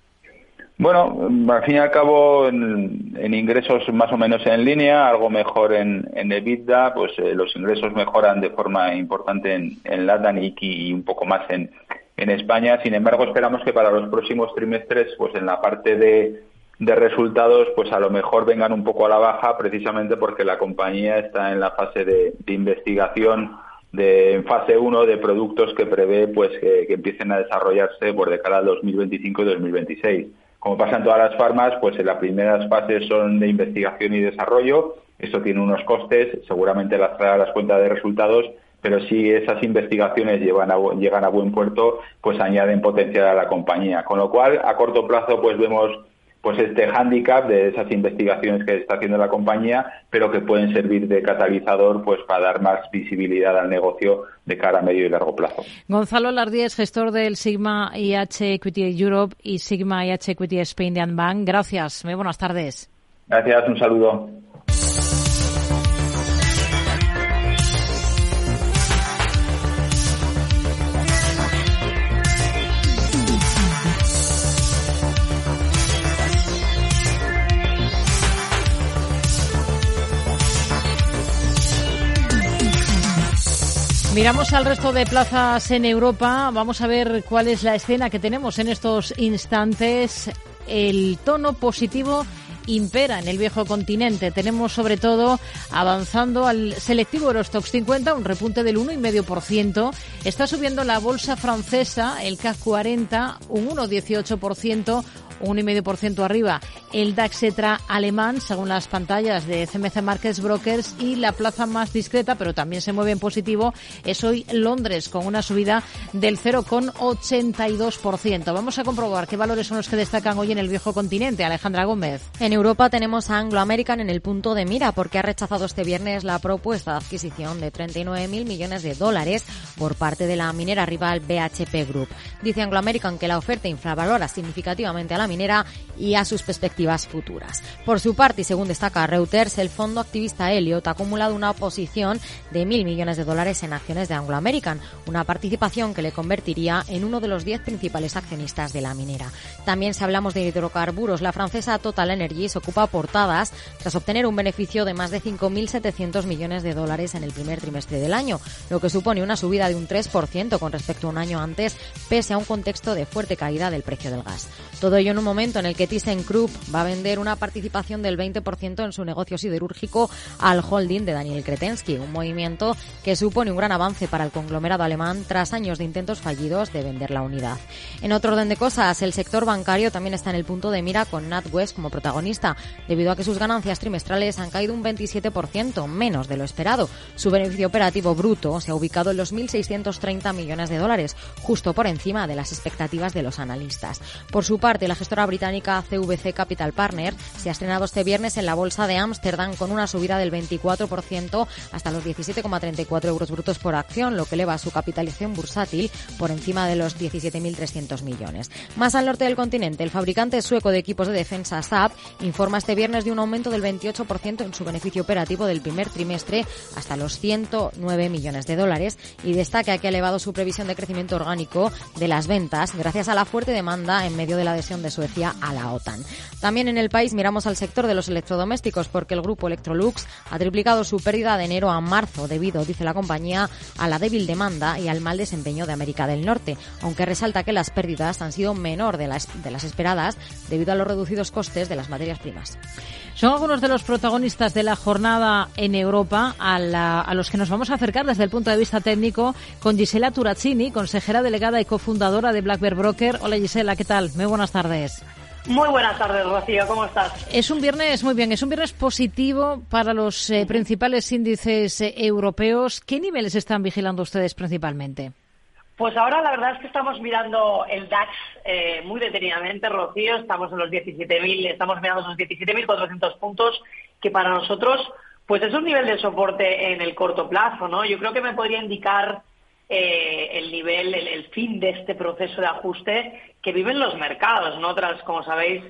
Bueno, al fin y al cabo, en, en ingresos más o menos en línea, algo mejor en, en EBITDA, pues eh, los ingresos mejoran de forma importante en, en LATAM y, y un poco más en, en España. Sin embargo, esperamos que para los próximos trimestres, pues en la parte de, de resultados, pues a lo mejor vengan un poco a la baja, precisamente porque la compañía está en la fase de, de investigación de en fase uno de productos que prevé pues que, que empiecen a desarrollarse por de cara al dos mil veinticinco y dos mil veintiséis. Como pasa en todas las farmas, pues en las primeras fases son de investigación y desarrollo. Esto tiene unos costes, seguramente las traerá a las cuentas de resultados, pero si esas investigaciones llevan a, llegan a buen puerto, pues añaden potencial a la compañía. Con lo cual, a corto plazo, pues vemos pues este hándicap de esas investigaciones que está haciendo la compañía, pero que pueden servir de catalizador pues para dar más visibilidad al negocio de cara a medio y largo plazo. Gonzalo Lardíez, gestor del Sigma I H Equity Europe y Sigma I H Equity Spain and Bank. Gracias, muy buenas tardes. Gracias, un saludo. Miramos al resto de plazas en Europa. Vamos a ver cuál es la escena que tenemos en estos instantes. El tono positivo impera en el viejo continente. Tenemos sobre todo avanzando al selectivo Eurostoxx cincuenta, un repunte del uno coma cinco por ciento. Está subiendo la bolsa francesa, el C A C cuarenta, un uno coma dieciocho por ciento. un uno coma cinco por ciento arriba el DAX Etra alemán, según las pantallas de C M C Markets Brokers, y la plaza más discreta, pero también se mueve en positivo, es hoy Londres, con una subida del cero coma ochenta y dos por ciento. Vamos a comprobar qué valores son los que destacan hoy en el viejo continente. Alejandra Gómez. En Europa tenemos a Anglo American en el punto de mira, porque ha rechazado este viernes la propuesta de adquisición de treinta y nueve mil millones de dólares por parte de la minera rival B H P Group. Dice Anglo American que la oferta infravalora significativamente a la minera y a sus perspectivas futuras. Por su parte, y según destaca Reuters, el fondo activista Elliott ha acumulado una posición de mil millones de dólares en acciones de Anglo American, una participación que le convertiría en uno de los diez principales accionistas de la minera. También si hablamos de hidrocarburos, la francesa Total Energies ocupa portadas tras obtener un beneficio de más de cinco mil setecientos millones de dólares en el primer trimestre del año, lo que supone una subida de un tres por ciento con respecto a un año antes, pese a un contexto de fuerte caída del precio del gas. Todo ello en un momento en el que ThyssenKrupp va a vender una participación del veinte por ciento en su negocio siderúrgico al holding de Daniel Kretensky, un movimiento que supone un gran avance para el conglomerado alemán tras años de intentos fallidos de vender la unidad. En otro orden de cosas, el sector bancario también está en el punto de mira, con NatWest como protagonista, debido a que sus ganancias trimestrales han caído un veintisiete por ciento, menos de lo esperado. Su beneficio operativo bruto se ha ubicado en los mil seiscientos treinta millones de dólares, justo por encima de las expectativas de los analistas. Por su parte, la gestora británica C V C Capital Partners se ha estrenado este viernes en la bolsa de Ámsterdam con una subida del veinticuatro por ciento hasta los diecisiete coma treinta y cuatro euros brutos por acción, lo que eleva su capitalización bursátil por encima de los diecisiete mil trescientos millones. Más al norte del continente, el fabricante sueco de equipos de defensa Saab informa este viernes de un aumento del veintiocho por ciento en su beneficio operativo del primer trimestre hasta los ciento nueve millones de dólares y destaca que ha elevado su previsión de crecimiento orgánico de las ventas gracias a la fuerte demanda en medio de la adhesión de Suecia a la OTAN. También en el país miramos al sector de los electrodomésticos porque el grupo Electrolux ha triplicado su pérdida de enero a marzo debido, dice la compañía, a la débil demanda y al mal desempeño de América del Norte, aunque resalta que las pérdidas han sido menor de las, de las esperadas debido a los reducidos costes de las materias primas. Son algunos de los protagonistas de la jornada en Europa a, la, a los que nos vamos a acercar desde el punto de vista técnico con Gisela Turazzini, consejera delegada y cofundadora de Black Bear Broker. Hola Gisela, ¿qué tal? Muy buenas tardes. Muy buenas tardes, Rocío, ¿cómo estás? Es un viernes, muy bien, es un viernes positivo para los eh, principales índices eh, europeos. ¿Qué niveles están vigilando ustedes principalmente? Pues ahora la verdad es que estamos mirando el DAX eh, muy detenidamente, Rocío. Estamos en los diecisiete mil, estamos mirando esos diecisiete mil cuatrocientos puntos, que para nosotros pues es un nivel de soporte en el corto plazo, ¿no? Yo creo que me podría indicar eh, el nivel, el, el fin de este proceso de ajuste que viven los mercados, ¿no? Tras, como sabéis,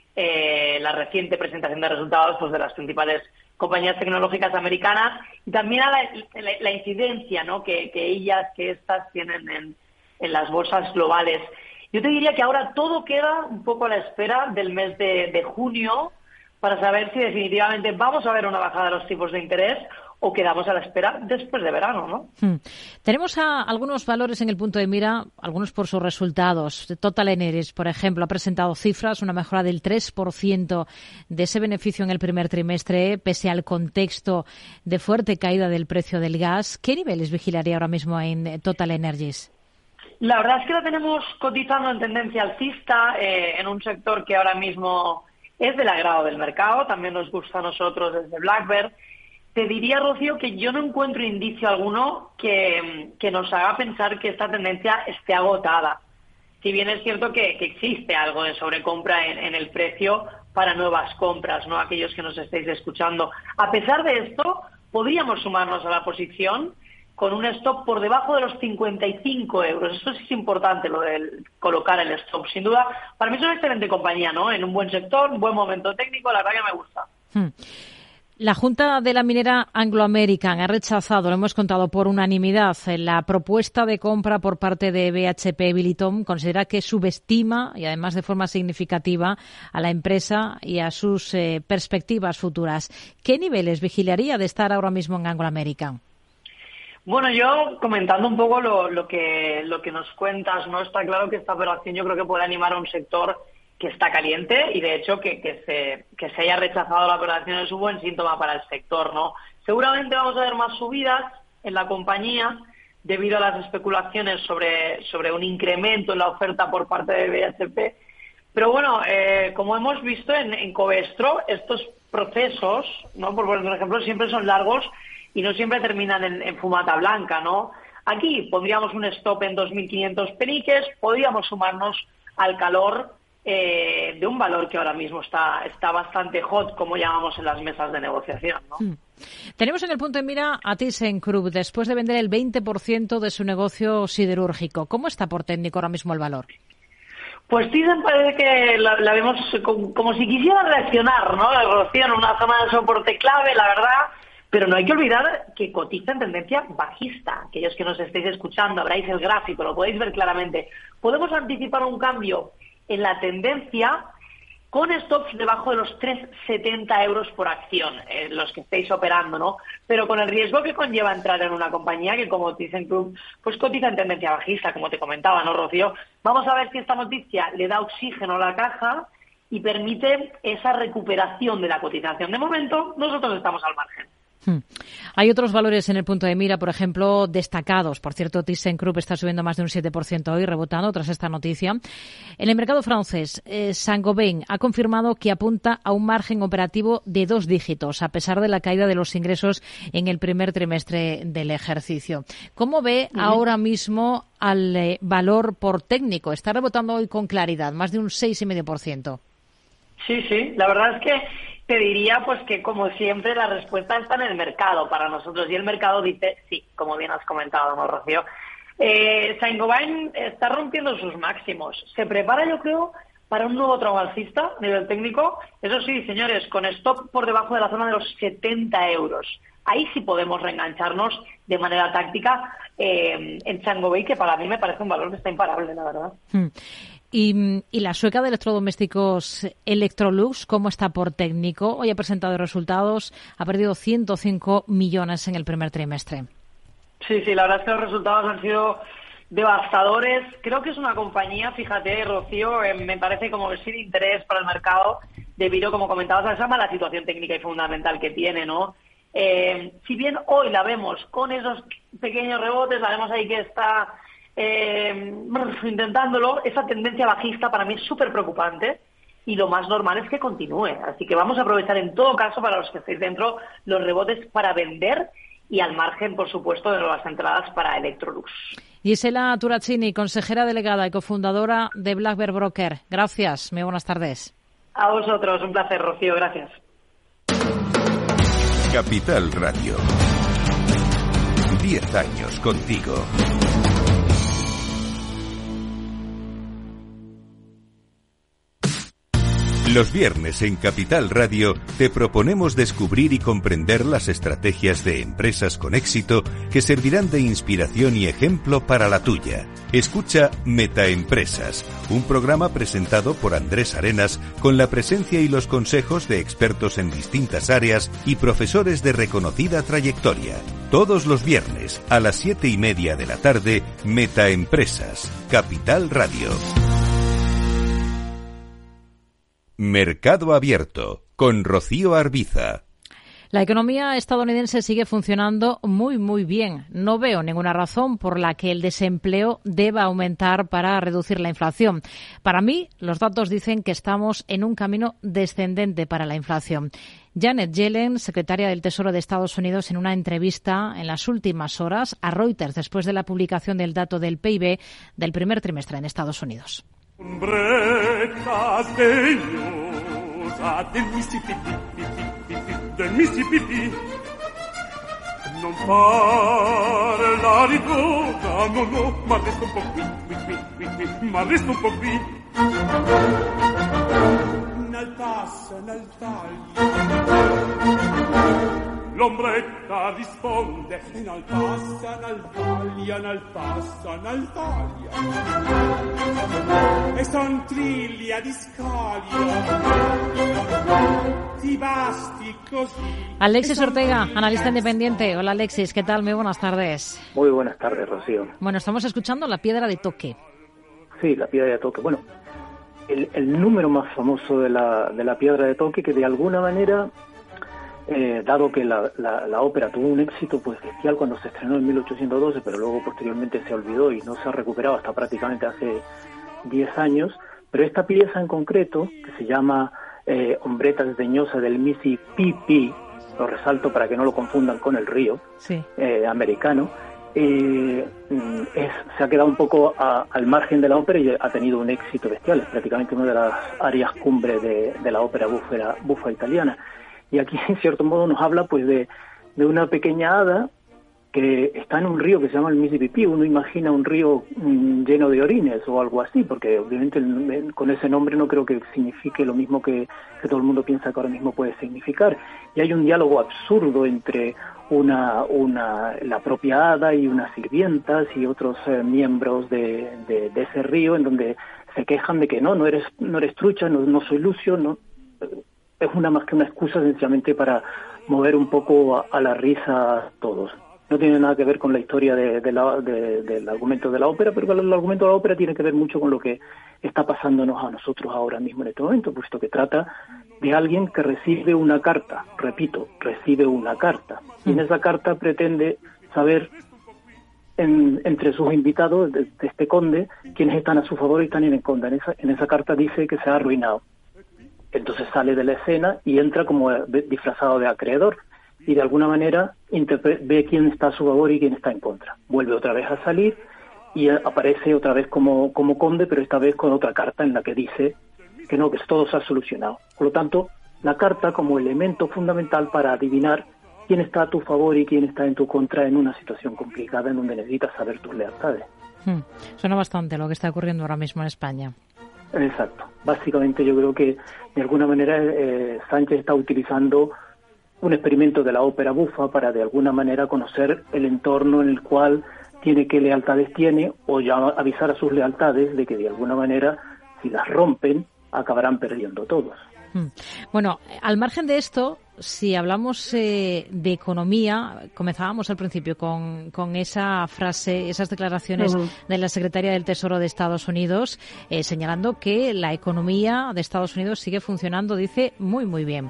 eh, la reciente presentación de resultados pues de las principales compañías tecnológicas americanas y también a la, la, la incidencia, ¿no? que, que ellas, que estas tienen en, en las bolsas globales. Yo te diría que ahora todo queda un poco a la espera del mes de, de junio para saber si definitivamente vamos a ver una bajada de los tipos de interés o quedamos a la espera después de verano, ¿no? Hmm. Tenemos a algunos valores en el punto de mira, algunos por sus resultados. Total Energies, por ejemplo, ha presentado cifras, una mejora del tres por ciento de ese beneficio en el primer trimestre, pese al contexto de fuerte caída del precio del gas. ¿Qué niveles vigilaría ahora mismo en Total Energies? La verdad es que la tenemos cotizando en tendencia alcista, eh, en un sector que ahora mismo es del agrado del mercado, también nos gusta a nosotros desde Black Bear. Te diría, Rocío, que yo no encuentro indicio alguno que, que nos haga pensar que esta tendencia esté agotada. Si bien es cierto que, que existe algo de sobrecompra en, en el precio para nuevas compras, ¿no? Aquellos que nos estéis escuchando. A pesar de esto, podríamos sumarnos a la posición con un stop por debajo de los cincuenta y cinco euros. Eso sí es importante, lo de colocar el stop. Sin duda, para mí es una excelente compañía, ¿no? En un buen sector, un buen momento técnico, la verdad que me gusta. Hmm. La Junta de la Minera Anglo American ha rechazado, lo hemos contado por unanimidad, la propuesta de compra por parte de B H P Billiton. Considera que subestima, y además de forma significativa, a la empresa y a sus eh, perspectivas futuras. ¿Qué niveles vigilaría de estar ahora mismo en Anglo American? Bueno, yo comentando un poco lo, lo que lo que nos cuentas, no está claro que esta operación yo creo que puede animar a un sector que está caliente y de hecho que, que se que se haya rechazado la operación es un buen síntoma para el sector, ¿no? Seguramente vamos a ver más subidas en la compañía debido a las especulaciones sobre sobre un incremento en la oferta por parte de B H P. Pero bueno, eh, como hemos visto en, en Covestro, estos procesos, ¿no? Por poner un ejemplo, siempre son largos y no siempre terminan en, en fumata blanca, ¿no? Aquí pondríamos un stop en dos mil quinientos peniques, podríamos sumarnos al calor Eh, de un valor que ahora mismo está está bastante hot, como llamamos en las mesas de negociación, ¿no? Hmm. Tenemos en el punto de mira a ThyssenKrupp, después de vender el veinte por ciento de su negocio siderúrgico. ¿Cómo está por técnico ahora mismo el valor? Pues Thyssen parece que la, la vemos como, como si quisiera reaccionar, ¿no? Rocío, en una zona de soporte clave, la verdad, pero no hay que olvidar que cotiza en tendencia bajista. Aquellos que nos estéis escuchando, abráis el gráfico, lo podéis ver claramente. Podemos anticipar un cambio en la tendencia con stops debajo de los tres setenta euros por acción, eh, los que estéis operando, ¿no? Pero con el riesgo que conlleva entrar en una compañía que, como ThyssenKrupp, pues cotiza en tendencia bajista, como te comentaba, ¿no, Rocío? Vamos a ver si esta noticia le da oxígeno a la caja y permite esa recuperación de la cotización. De momento, nosotros estamos al margen. Hmm. Hay otros valores en el punto de mira, por ejemplo, destacados. Por cierto, ThyssenKrupp está subiendo más de un siete por ciento hoy, rebotando tras esta noticia. En el mercado francés, eh, Saint-Gobain ha confirmado que apunta a un margen operativo de dos dígitos, a pesar de la caída de los ingresos en el primer trimestre del ejercicio. ¿Cómo ve uh-huh. ahora mismo al eh, valor por técnico? Está rebotando hoy con claridad, más de un seis coma cinco por ciento. Sí, sí, la verdad es que te diría pues que, como siempre, la respuesta está en el mercado para nosotros. Y el mercado dice, sí, como bien has comentado, ¿no, Rocío? Eh, Saint-Gobain está rompiendo sus máximos. Se prepara, yo creo, para un nuevo tramo alcista a nivel técnico. Eso sí, señores, con stop por debajo de la zona de los setenta euros. Ahí sí podemos reengancharnos de manera táctica eh, en Saint-Gobain, que para mí me parece un valor que está imparable, la verdad. Hmm. Y, y la sueca de electrodomésticos Electrolux, ¿cómo está por técnico? Hoy ha presentado resultados, ha perdido ciento cinco millones en el primer trimestre. Sí, sí, la verdad es que los resultados han sido devastadores. Creo que es una compañía, fíjate, Rocío, eh, me parece como que sí de interés para el mercado, debido, como comentabas, a esa mala situación técnica y fundamental que tiene, ¿no? Eh, si bien hoy la vemos con esos pequeños rebotes, la vemos ahí que está Eh, intentándolo, esa tendencia bajista para mí es súper preocupante y lo más normal es que continúe. Así que vamos a aprovechar en todo caso, para los que estéis dentro, los rebotes para vender y al margen, por supuesto, de nuevas entradas para Electrolux. Gisela Turacini, consejera delegada y cofundadora de Black Bear Broker. Gracias, muy buenas tardes. A vosotros, un placer, Rocío, gracias. Capital Radio. Diez años contigo. Los viernes en Capital Radio te proponemos descubrir y comprender las estrategias de empresas con éxito que servirán de inspiración y ejemplo para la tuya. Escucha Metaempresas, un programa presentado por Andrés Arenas con la presencia y los consejos de expertos en distintas áreas y profesores de reconocida trayectoria. Todos los viernes a las siete y media de la tarde, Metaempresas, Capital Radio. Mercado Abierto, con Rocío Arbiza. La economía estadounidense sigue funcionando muy, muy bien. No veo ninguna razón por la que el desempleo deba aumentar para reducir la inflación. Para mí, los datos dicen que estamos en un camino descendente para la inflación. Janet Yellen, secretaria del Tesoro de Estados Unidos, en una entrevista en las últimas horas a Reuters después de la publicación del dato del P I B del primer trimestre en Estados Unidos. Ombrettas degnosa del Mississippi, del Mississippi, non parlare troppo, no, no, ma resto un po' qui, qui, qui, qui, qui, ma resto un po' qui. Nel passo, nel taglio, l'ombretta risponde, nel passa, nel taglia, nel passa, nel taglia. E son triglia di scaglia, ti basti così. Alexis Ortega, analista independiente. Hola Alexis, ¿qué tal? Muy buenas tardes. Muy buenas tardes, Rocío. Bueno, estamos escuchando la piedra de toque. Sí, la piedra de toque. Bueno, el, el número más famoso de la, de la piedra de toque, que de alguna manera, eh, dado que la, la, la ópera tuvo un éxito pues bestial cuando se estrenó en mil ochocientos doce, pero luego posteriormente se olvidó y no se ha recuperado hasta prácticamente hace diez años, pero esta pieza en concreto, que se llama eh, Hombretta desdeñosa del Mississippi, lo resalto para que no lo confundan con el río sí. eh, americano, eh, es, se ha quedado un poco a, al margen de la ópera y ha tenido un éxito bestial. Es prácticamente una de las áreas cumbre de, de la ópera bufa, bufa italiana. Y aquí, en cierto modo, nos habla pues de, de una pequeña hada que está en un río que se llama el Mississippi. Uno imagina un río mmm, lleno de orines o algo así, porque obviamente el, con ese nombre no creo que signifique lo mismo que, que todo el mundo piensa que ahora mismo puede significar. Y hay un diálogo absurdo entre una, una la propia hada y unas sirvientas y otros eh, miembros de, de, de ese río, en donde se quejan de que no, no eres, no eres trucha, no, no soy Lucio, no. Es una más que una excusa sencillamente para mover un poco a, a la risa a todos. No tiene nada que ver con la historia de, de la, de, del argumento de la ópera, pero el argumento de la ópera tiene que ver mucho con lo que está pasándonos a nosotros ahora mismo en este momento, puesto que trata de alguien que recibe una carta, repito, recibe una carta, y en esa carta pretende saber en, entre sus invitados de, de este conde quiénes están a su favor y están en contra. En esa, en esa carta dice que se ha arruinado. Entonces sale de la escena y entra como disfrazado de acreedor y de alguna manera ve quién está a su favor y quién está en contra. Vuelve otra vez a salir y aparece otra vez como, como conde, pero esta vez con otra carta en la que dice que no, que todo se ha solucionado. Por lo tanto, la carta como elemento fundamental para adivinar quién está a tu favor y quién está en tu contra en una situación complicada en donde necesitas saber tus lealtades. Hmm. Suena bastante lo que está ocurriendo ahora mismo en España. Exacto. Básicamente yo creo que de alguna manera eh, Sánchez está utilizando un experimento de la ópera bufa para de alguna manera conocer el entorno en el cual tiene, qué lealtades tiene, o ya avisar a sus lealtades de que de alguna manera si las rompen acabarán perdiendo todos. Bueno, al margen de esto, si hablamos eh, de economía, comenzábamos al principio con, con esa frase, esas declaraciones uh-huh. de la secretaria del Tesoro de Estados Unidos, eh, señalando que la economía de Estados Unidos sigue funcionando, dice, muy, muy bien.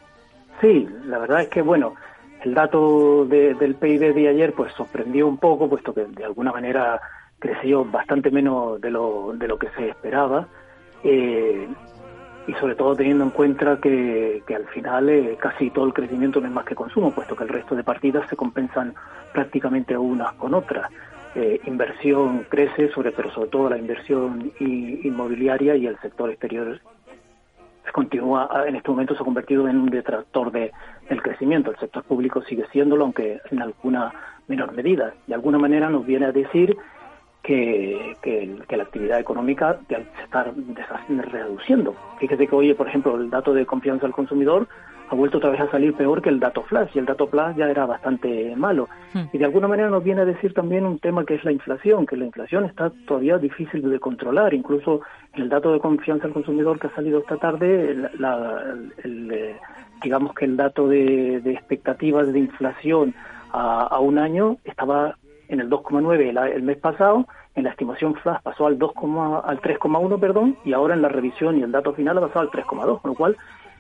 Sí, la verdad es que, bueno, el dato de, del P I B de ayer pues sorprendió un poco, puesto que de alguna manera creció bastante menos de lo, de lo que se esperaba. Eh, y sobre todo teniendo en cuenta que, que al final eh, casi todo el crecimiento no es más que consumo, puesto que el resto de partidas se compensan prácticamente unas con otras. Eh, inversión crece, sobre pero sobre todo la inversión i, inmobiliaria, y el sector exterior se continúa, en este momento se ha convertido en un detractor de, del crecimiento. El sector público sigue siéndolo, aunque en alguna menor medida. De alguna manera nos viene a decir Que, que, que la actividad económica se está reduciendo. Fíjate que, oye, por ejemplo, el dato de confianza al consumidor ha vuelto otra vez a salir peor que el dato flash, y el dato flash ya era bastante malo. Hmm. Y de alguna manera nos viene a decir también un tema que es la inflación, que la inflación está todavía difícil de controlar. Incluso el dato de confianza al consumidor que ha salido esta tarde, la, la, el, el, digamos que el dato de, de expectativas de inflación a, a un año estaba en el dos coma nueve el, el mes pasado, en la estimación flash pasó al dos, al tres coma uno, perdón, y ahora en la revisión y el dato final ha pasado al tres coma dos, con lo cual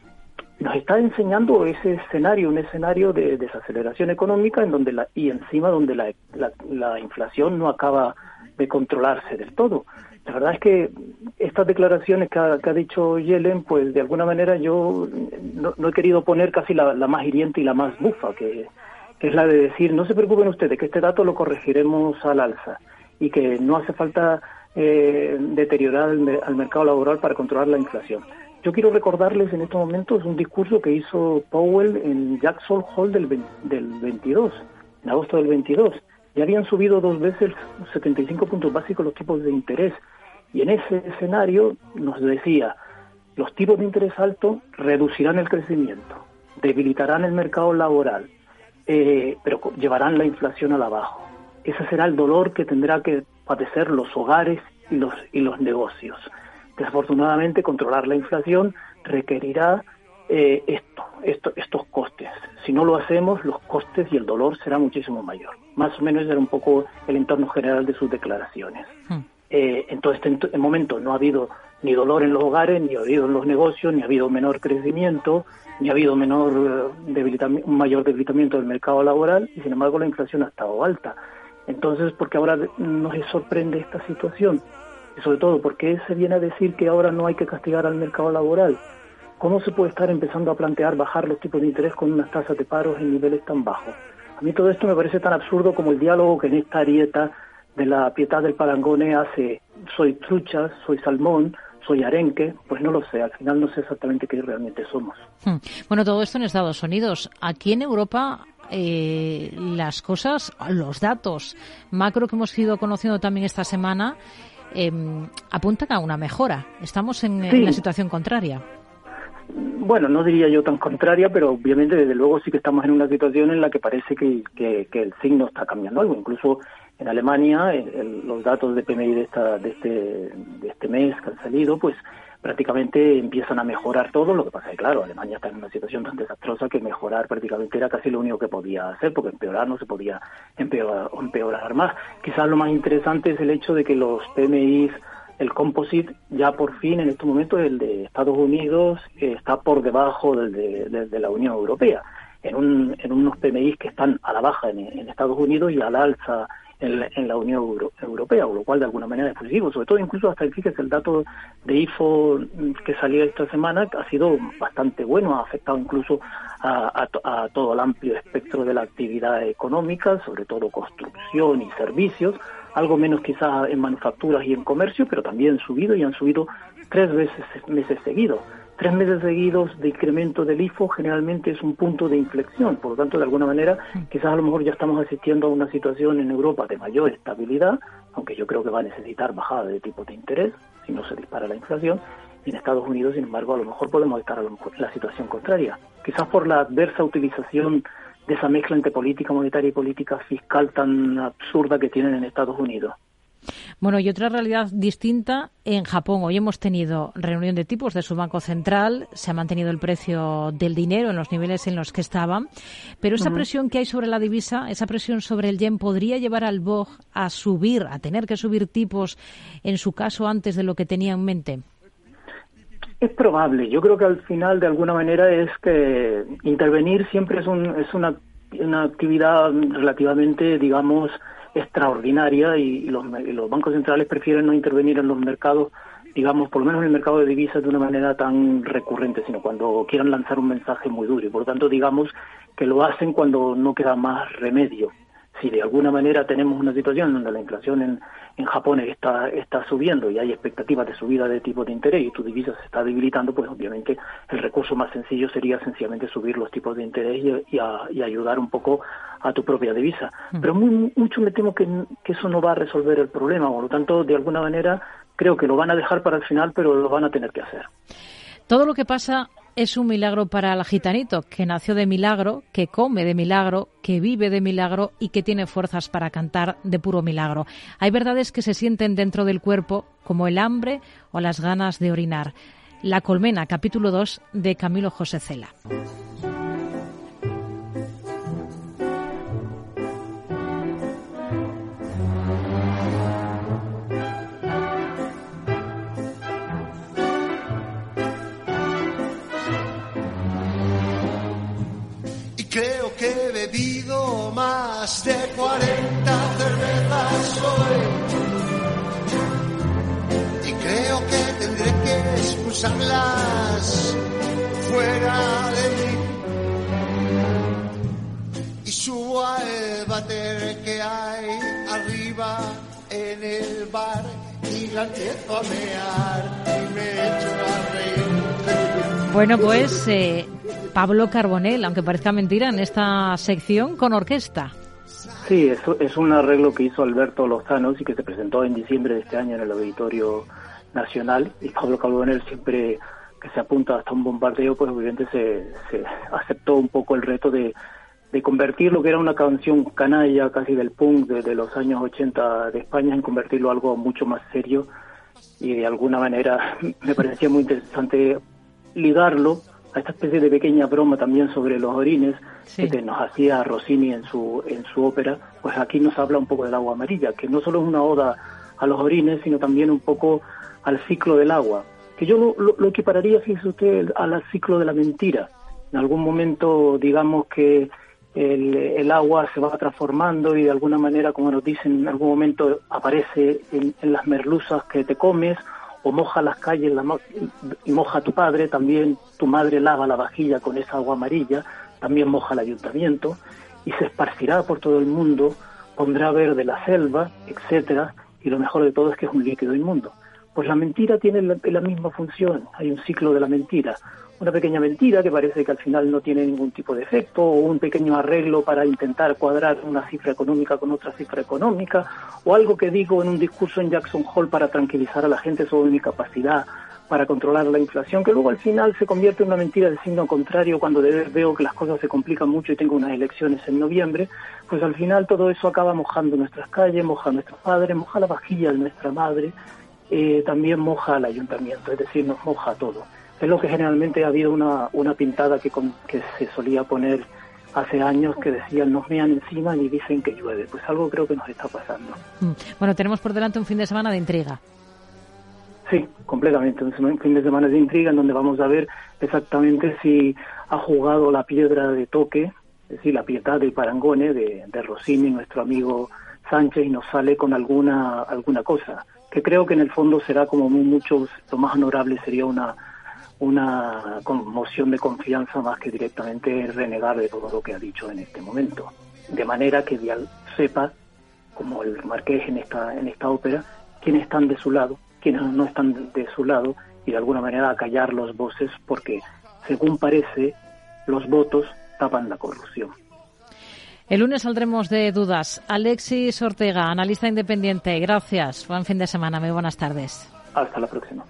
nos está enseñando ese escenario, un escenario de desaceleración económica en donde la, y encima donde la, la, la inflación no acaba de controlarse del todo. La verdad es que estas declaraciones que ha, que ha dicho Yellen, pues de alguna manera yo no, no he querido poner casi la, la más hiriente y la más bufa, que que es la de decir, no se preocupen ustedes, que este dato lo corregiremos al alza y que no hace falta eh, deteriorar el, al mercado laboral para controlar la inflación. Yo quiero recordarles en estos momentos un discurso que hizo Powell en Jackson Hole del, del veintidós, en agosto del veintidós. Ya habían subido dos veces setenta y cinco puntos básicos los tipos de interés, y en ese escenario nos decía, los tipos de interés altos reducirán el crecimiento, debilitarán el mercado laboral, Eh, pero llevarán la inflación a la abajo. Ese será el dolor que tendrá que padecer los hogares y los y los negocios. Desafortunadamente, controlar la inflación requerirá eh, esto, esto, estos costes. Si no lo hacemos, los costes y el dolor será muchísimo mayor. Más o menos era un poco el entorno general de sus declaraciones. Hmm. Eh, en todo este momento no ha habido ni dolor en los hogares, ni ha habido en los negocios, ni ha habido menor crecimiento, ni ha habido menor debilitamiento, un mayor debilitamiento del mercado laboral, y sin embargo la inflación ha estado alta. Entonces, ¿por qué ahora nos sorprende esta situación? Y sobre todo, ¿por qué se viene a decir que ahora no hay que castigar al mercado laboral? ¿Cómo se puede estar empezando a plantear bajar los tipos de interés con unas tasas de paros en niveles tan bajos? A mí todo esto me parece tan absurdo como el diálogo que en esta arieta de la Pietà del Parangone hace: soy trucha, soy salmón, soy arenque. Pues no lo sé, al final no sé exactamente qué realmente somos. Hmm. Bueno, todo esto en Estados Unidos. Aquí en Europa eh, las cosas, los datos macro que hemos ido conociendo también esta semana eh, apuntan a una mejora. Estamos en, sí. en la situación contraria. Bueno, no diría yo tan contraria, pero obviamente desde luego sí que estamos en una situación en la que parece que, que, que el signo está cambiando algo. Incluso en Alemania, el, el, los datos de P M I de, esta, de, este, de este mes que han salido, pues prácticamente empiezan a mejorar todo. Lo que pasa es que, claro, Alemania está en una situación tan desastrosa que mejorar prácticamente era casi lo único que podía hacer, porque empeorar no se podía empeorar, empeorar más. Quizás lo más interesante es el hecho de que los P M Is el composite ya por fin en estos momentos el de Estados Unidos eh, está por debajo del de, del de la Unión Europea, en, un, en unos P M I que están a la baja en, en Estados Unidos y a la alza en la, en la Unión Euro, Europea, con lo cual de alguna manera es positivo, sobre todo incluso hasta fíjese el dato de I F O que salió esta semana ha sido bastante bueno, ha afectado incluso a, a, a todo el amplio espectro de la actividad económica, sobre todo construcción y servicios, algo menos quizás en manufacturas y en comercio, pero también subido y han subido tres veces meses seguidos. Tres meses seguidos de incremento del I F O generalmente es un punto de inflexión, por lo tanto, de alguna manera, quizás a lo mejor ya estamos asistiendo a una situación en Europa de mayor estabilidad, aunque yo creo que va a necesitar bajada de tipos de interés, si no se dispara la inflación, y en Estados Unidos, sin embargo, a lo mejor podemos estar a lo mejor en la situación contraria, quizás por la adversa utilización de esa mezcla entre política monetaria y política fiscal tan absurda que tienen en Estados Unidos. Bueno, y otra realidad distinta en Japón. Hoy hemos tenido reunión de tipos de su Banco Central, se ha mantenido el precio del dinero en los niveles en los que estaban, pero esa uh-huh. presión que hay sobre la divisa, esa presión sobre el yen, ¿podría llevar al B O J a subir, a tener que subir tipos, en su caso, antes de lo que tenía en mente? Es probable. Yo creo que al final, de alguna manera, es que intervenir siempre es, un, es una, una actividad relativamente, digamos, extraordinaria y los, y los bancos centrales prefieren no intervenir en los mercados, digamos, por lo menos en el mercado de divisas de una manera tan recurrente, sino cuando quieran lanzar un mensaje muy duro y por lo tanto digamos que lo hacen cuando no queda más remedio. Si de alguna manera tenemos una situación donde la inflación en, en Japón está, está subiendo y hay expectativas de subida de tipos de interés y tu divisa se está debilitando, pues obviamente el recurso más sencillo sería sencillamente subir los tipos de interés y, y, a, y ayudar un poco a tu propia divisa. Mm. Pero muy, mucho me temo que, que eso no va a resolver el problema, por lo tanto, de alguna manera creo que lo van a dejar para el final, pero lo van a tener que hacer. Todo lo que pasa es un milagro para el gitanito, que nació de milagro, que come de milagro, que vive de milagro y que tiene fuerzas para cantar de puro milagro. Hay verdades que se sienten dentro del cuerpo, como el hambre o las ganas de orinar. La colmena, capítulo dos, de Camilo José Cela. Creo que he bebido más de cuarenta cervezas hoy y creo que tendré que expulsarlas fuera de mí y subo al váter que hay arriba en el bar y la empiezo a mear y me echo a reír. Bueno, pues eh, Pablo Carbonell, aunque parezca mentira, en esta sección con orquesta. Sí, es, es un arreglo que hizo Alberto Lozano y que se presentó en diciembre de este año en el Auditorio Nacional. Y Pablo Carbonell, siempre que se apunta hasta un bombardeo, pues obviamente se, se aceptó un poco el reto de, de convertir lo que era una canción canalla, casi del punk de, de los años ochenta de España, en convertirlo a algo mucho más serio. Y de alguna manera me parecía muy interesante ligarlo a esta especie de pequeña broma también sobre los orines, sí, que nos hacía Rossini en su en su ópera. Pues aquí nos habla un poco del agua amarilla, que no solo es una oda a los orines, sino también un poco al ciclo del agua, que yo lo, lo, lo equipararía, fíjese usted, al ciclo de la mentira. En algún momento, digamos que el, el agua se va transformando y de alguna manera, como nos dicen, en algún momento aparece en, en las merluzas que te comes, o moja las calles la mo- y moja a tu padre, también tu madre lava la vajilla con esa agua amarilla, también moja el ayuntamiento y se esparcirá por todo el mundo, pondrá verde la selva, etcétera, y lo mejor de todo es que es un líquido inmundo. Pues la mentira tiene la, la misma función, hay un ciclo de la mentira, una pequeña mentira que parece que al final no tiene ningún tipo de efecto, o un pequeño arreglo para intentar cuadrar una cifra económica con otra cifra económica, o algo que digo en un discurso en Jackson Hole para tranquilizar a la gente sobre mi capacidad para controlar la inflación, que luego al final se convierte en una mentira de signo contrario cuando de ver veo que las cosas se complican mucho y tengo unas elecciones en noviembre. Pues al final todo eso acaba mojando nuestras calles, moja a nuestros padres, moja la vajilla de nuestra madre, eh, también moja al ayuntamiento, es decir, nos moja todo. Es lo que generalmente ha habido una, una pintada que, con, que se solía poner hace años, que decían nos mean encima y dicen que llueve. Pues algo creo que nos está pasando. Bueno, tenemos por delante un fin de semana de intriga. Sí, completamente. Un fin de semana de intriga en donde vamos a ver exactamente si ha jugado la piedra de toque, es decir, la pietà de Parangone, de, de Rossini, nuestro amigo Sánchez, y nos sale con alguna alguna cosa, que creo que en el fondo será como muy mucho, lo más honorable sería una una moción de confianza más que directamente renegar de todo lo que ha dicho en este momento. De manera que Vial sepa, como el Marqués en esta en esta ópera, quiénes están de su lado, quiénes no están de su lado, y de alguna manera acallar las voces, porque, según parece, los votos tapan la corrupción. El lunes saldremos de dudas. Alexis Ortega, analista independiente, gracias. Buen fin de semana, muy buenas tardes. Hasta la próxima.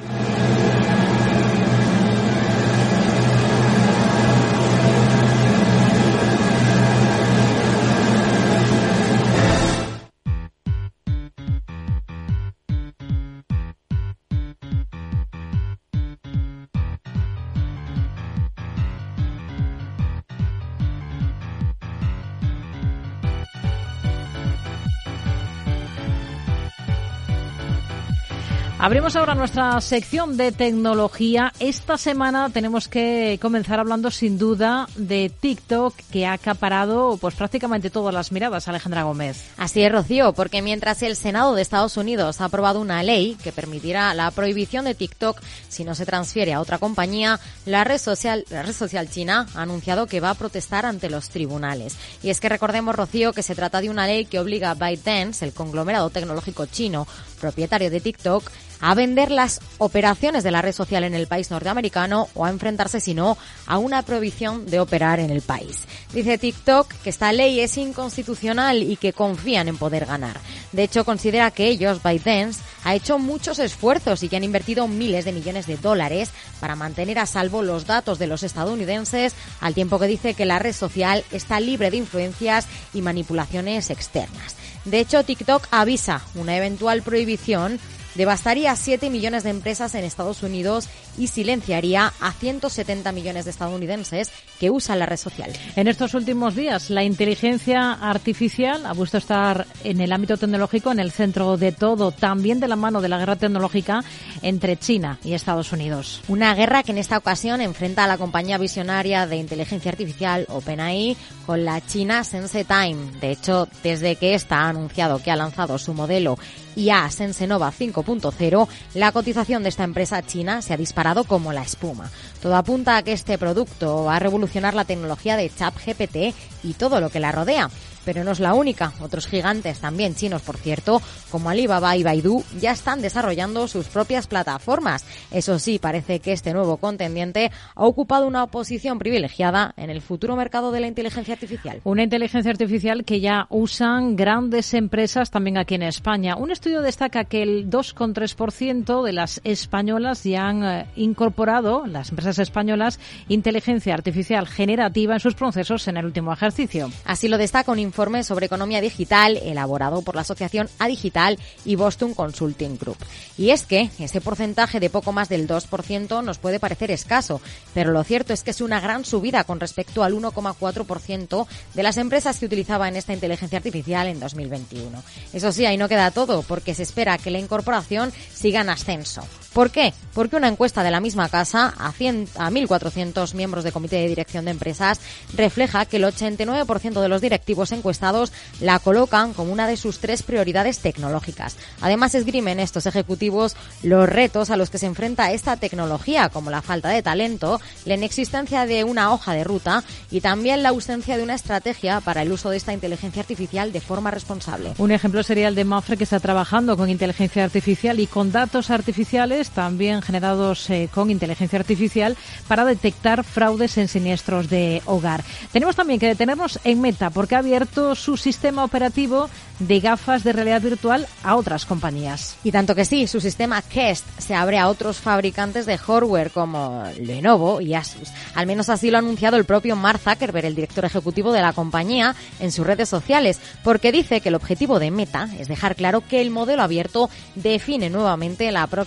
Abrimos ahora nuestra sección de tecnología. Esta semana tenemos que comenzar hablando sin duda de TikTok, que ha acaparado pues prácticamente todas las miradas. Alejandra Gómez. Así es, Rocío, porque mientras el Senado de Estados Unidos ha aprobado una ley que permitirá la prohibición de TikTok si no se transfiere a otra compañía, la red social, la red social china ha anunciado que va a protestar ante los tribunales. Y es que recordemos, Rocío, que se trata de una ley que obliga a ByteDance, el conglomerado tecnológico chino propietario de TikTok, a vender las operaciones de la red social en el país norteamericano o a enfrentarse, si no, a una prohibición de operar en el país. Dice TikTok que esta ley es inconstitucional y que confían en poder ganar. De hecho, considera que ellos, ByteDance, ha hecho muchos esfuerzos y que han invertido miles de millones de dólares para mantener a salvo los datos de los estadounidenses, al tiempo que dice que la red social está libre de influencias y manipulaciones externas. De hecho, TikTok avisa una eventual prohibición devastaría a siete millones de empresas en Estados Unidos y silenciaría a ciento setenta millones de estadounidenses que usan la red social. En estos últimos días, la inteligencia artificial ha vuelto a estar en el ámbito tecnológico en el centro de todo, también de la mano de la guerra tecnológica entre China y Estados Unidos. Una guerra que en esta ocasión enfrenta a la compañía visionaria de inteligencia artificial OpenAI con la china SenseTime. De hecho, desde que esta ha anunciado que ha lanzado su modelo I A SenseNova cinco punto cero, la cotización de esta empresa china se ha disparado como la espuma. Todo apunta a que este producto va a revolucionar la tecnología de ChatGPT y todo lo que la rodea. Pero no es la única. Otros gigantes, también chinos por cierto, como Alibaba y Baidu, ya están desarrollando sus propias plataformas. Eso sí, parece que este nuevo contendiente ha ocupado una posición privilegiada en el futuro mercado de la inteligencia artificial. Una inteligencia artificial que ya usan grandes empresas también aquí en España. Un estudio destaca que el dos coma tres por ciento de las españolas ya han eh, incorporado, las empresas españolas, inteligencia artificial generativa en sus procesos en el último ejercicio. Así lo destaca un informe sobre economía digital elaborado por la asociación A Digital y Boston Consulting Group. Y es que ese porcentaje de poco más del dos por ciento nos puede parecer escaso, pero lo cierto es que es una gran subida con respecto al uno coma cuatro por ciento de las empresas que utilizaban esta inteligencia artificial en dos mil veintiuno. Eso sí, ahí no queda todo, porque se espera que la incorporación siga en ascenso. ¿Por qué? Porque una encuesta de la misma casa a, cien, a mil cuatrocientos miembros de comité de dirección de empresas refleja que el ochenta y nueve por ciento de los directivos encuestados la colocan como una de sus tres prioridades tecnológicas. Además, esgrimen estos ejecutivos los retos a los que se enfrenta esta tecnología, como la falta de talento, la inexistencia de una hoja de ruta y también la ausencia de una estrategia para el uso de esta inteligencia artificial de forma responsable. Un ejemplo sería el de Mafre, que está trabajando con inteligencia artificial y con datos artificiales también generados eh, con inteligencia artificial para detectar fraudes en siniestros de hogar. Tenemos también que detenernos en Meta, porque ha abierto su sistema operativo de gafas de realidad virtual a otras compañías. Y tanto que sí, su sistema Quest se abre a otros fabricantes de hardware como Lenovo y Asus. Al menos así lo ha anunciado el propio Mark Zuckerberg, el director ejecutivo de la compañía, en sus redes sociales, porque dice que el objetivo de Meta es dejar claro que el modelo abierto define nuevamente la próxima generación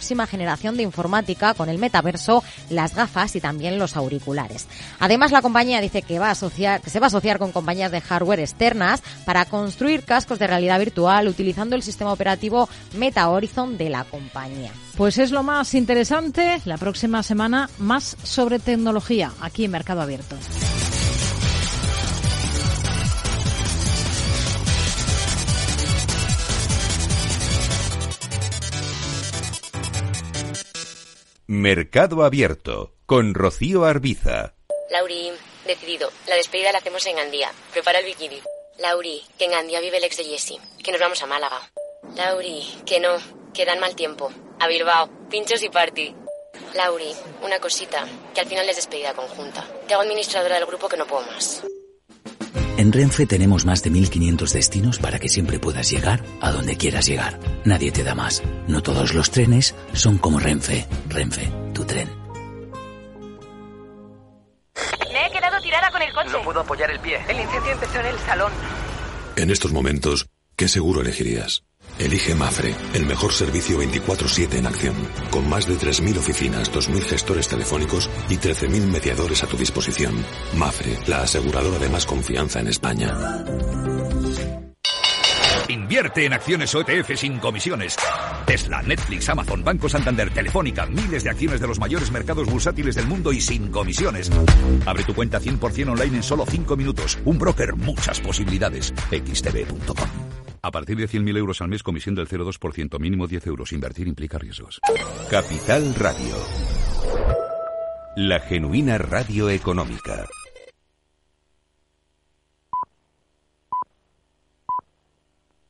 generación de informática con el metaverso, las gafas y también los auriculares. Además, la compañía dice que va a asociar, que se va a asociar con compañías de hardware externas para construir cascos de realidad virtual utilizando el sistema operativo Meta Horizon de la compañía. Pues es lo más interesante. La próxima semana más sobre tecnología aquí en Mercado Abierto. Mercado Abierto con Rocío Arbiza. Lauri, decidido. La despedida la hacemos en Gandía. Prepara el bikini. Lauri, que en Gandía vive el ex de Jessie. Que nos vamos a Málaga. Lauri, que no, que dan mal tiempo. A Bilbao, pinchos y party. Lauri, una cosita, que al final es despedida conjunta. Te hago administradora del grupo que no puedo más. En Renfe tenemos más de mil quinientos destinos para que siempre puedas llegar a donde quieras llegar. Nadie te da más. No todos los trenes son como Renfe. Renfe, tu tren. Me he quedado tirada con el coche. No puedo apoyar el pie. El incendio empezó en el salón. En estos momentos, ¿qué seguro elegirías? Elige Mafre, el mejor servicio veinticuatro siete en acción, con más de tres mil oficinas, dos mil gestores telefónicos y trece mil mediadores a tu disposición. Mafre, la aseguradora de más confianza en España. Invierte en acciones O E T F sin comisiones. Tesla, Netflix, Amazon, Banco Santander, Telefónica, miles de acciones de los mayores mercados bursátiles del mundo y sin comisiones. Abre tu cuenta cien por ciento online en solo cinco minutos. Un broker, muchas posibilidades. equis te be punto com. A partir de cien mil euros al mes, comisión del cero coma dos por ciento, mínimo diez euros. Invertir implica riesgos. Capital Radio. La genuina radio económica.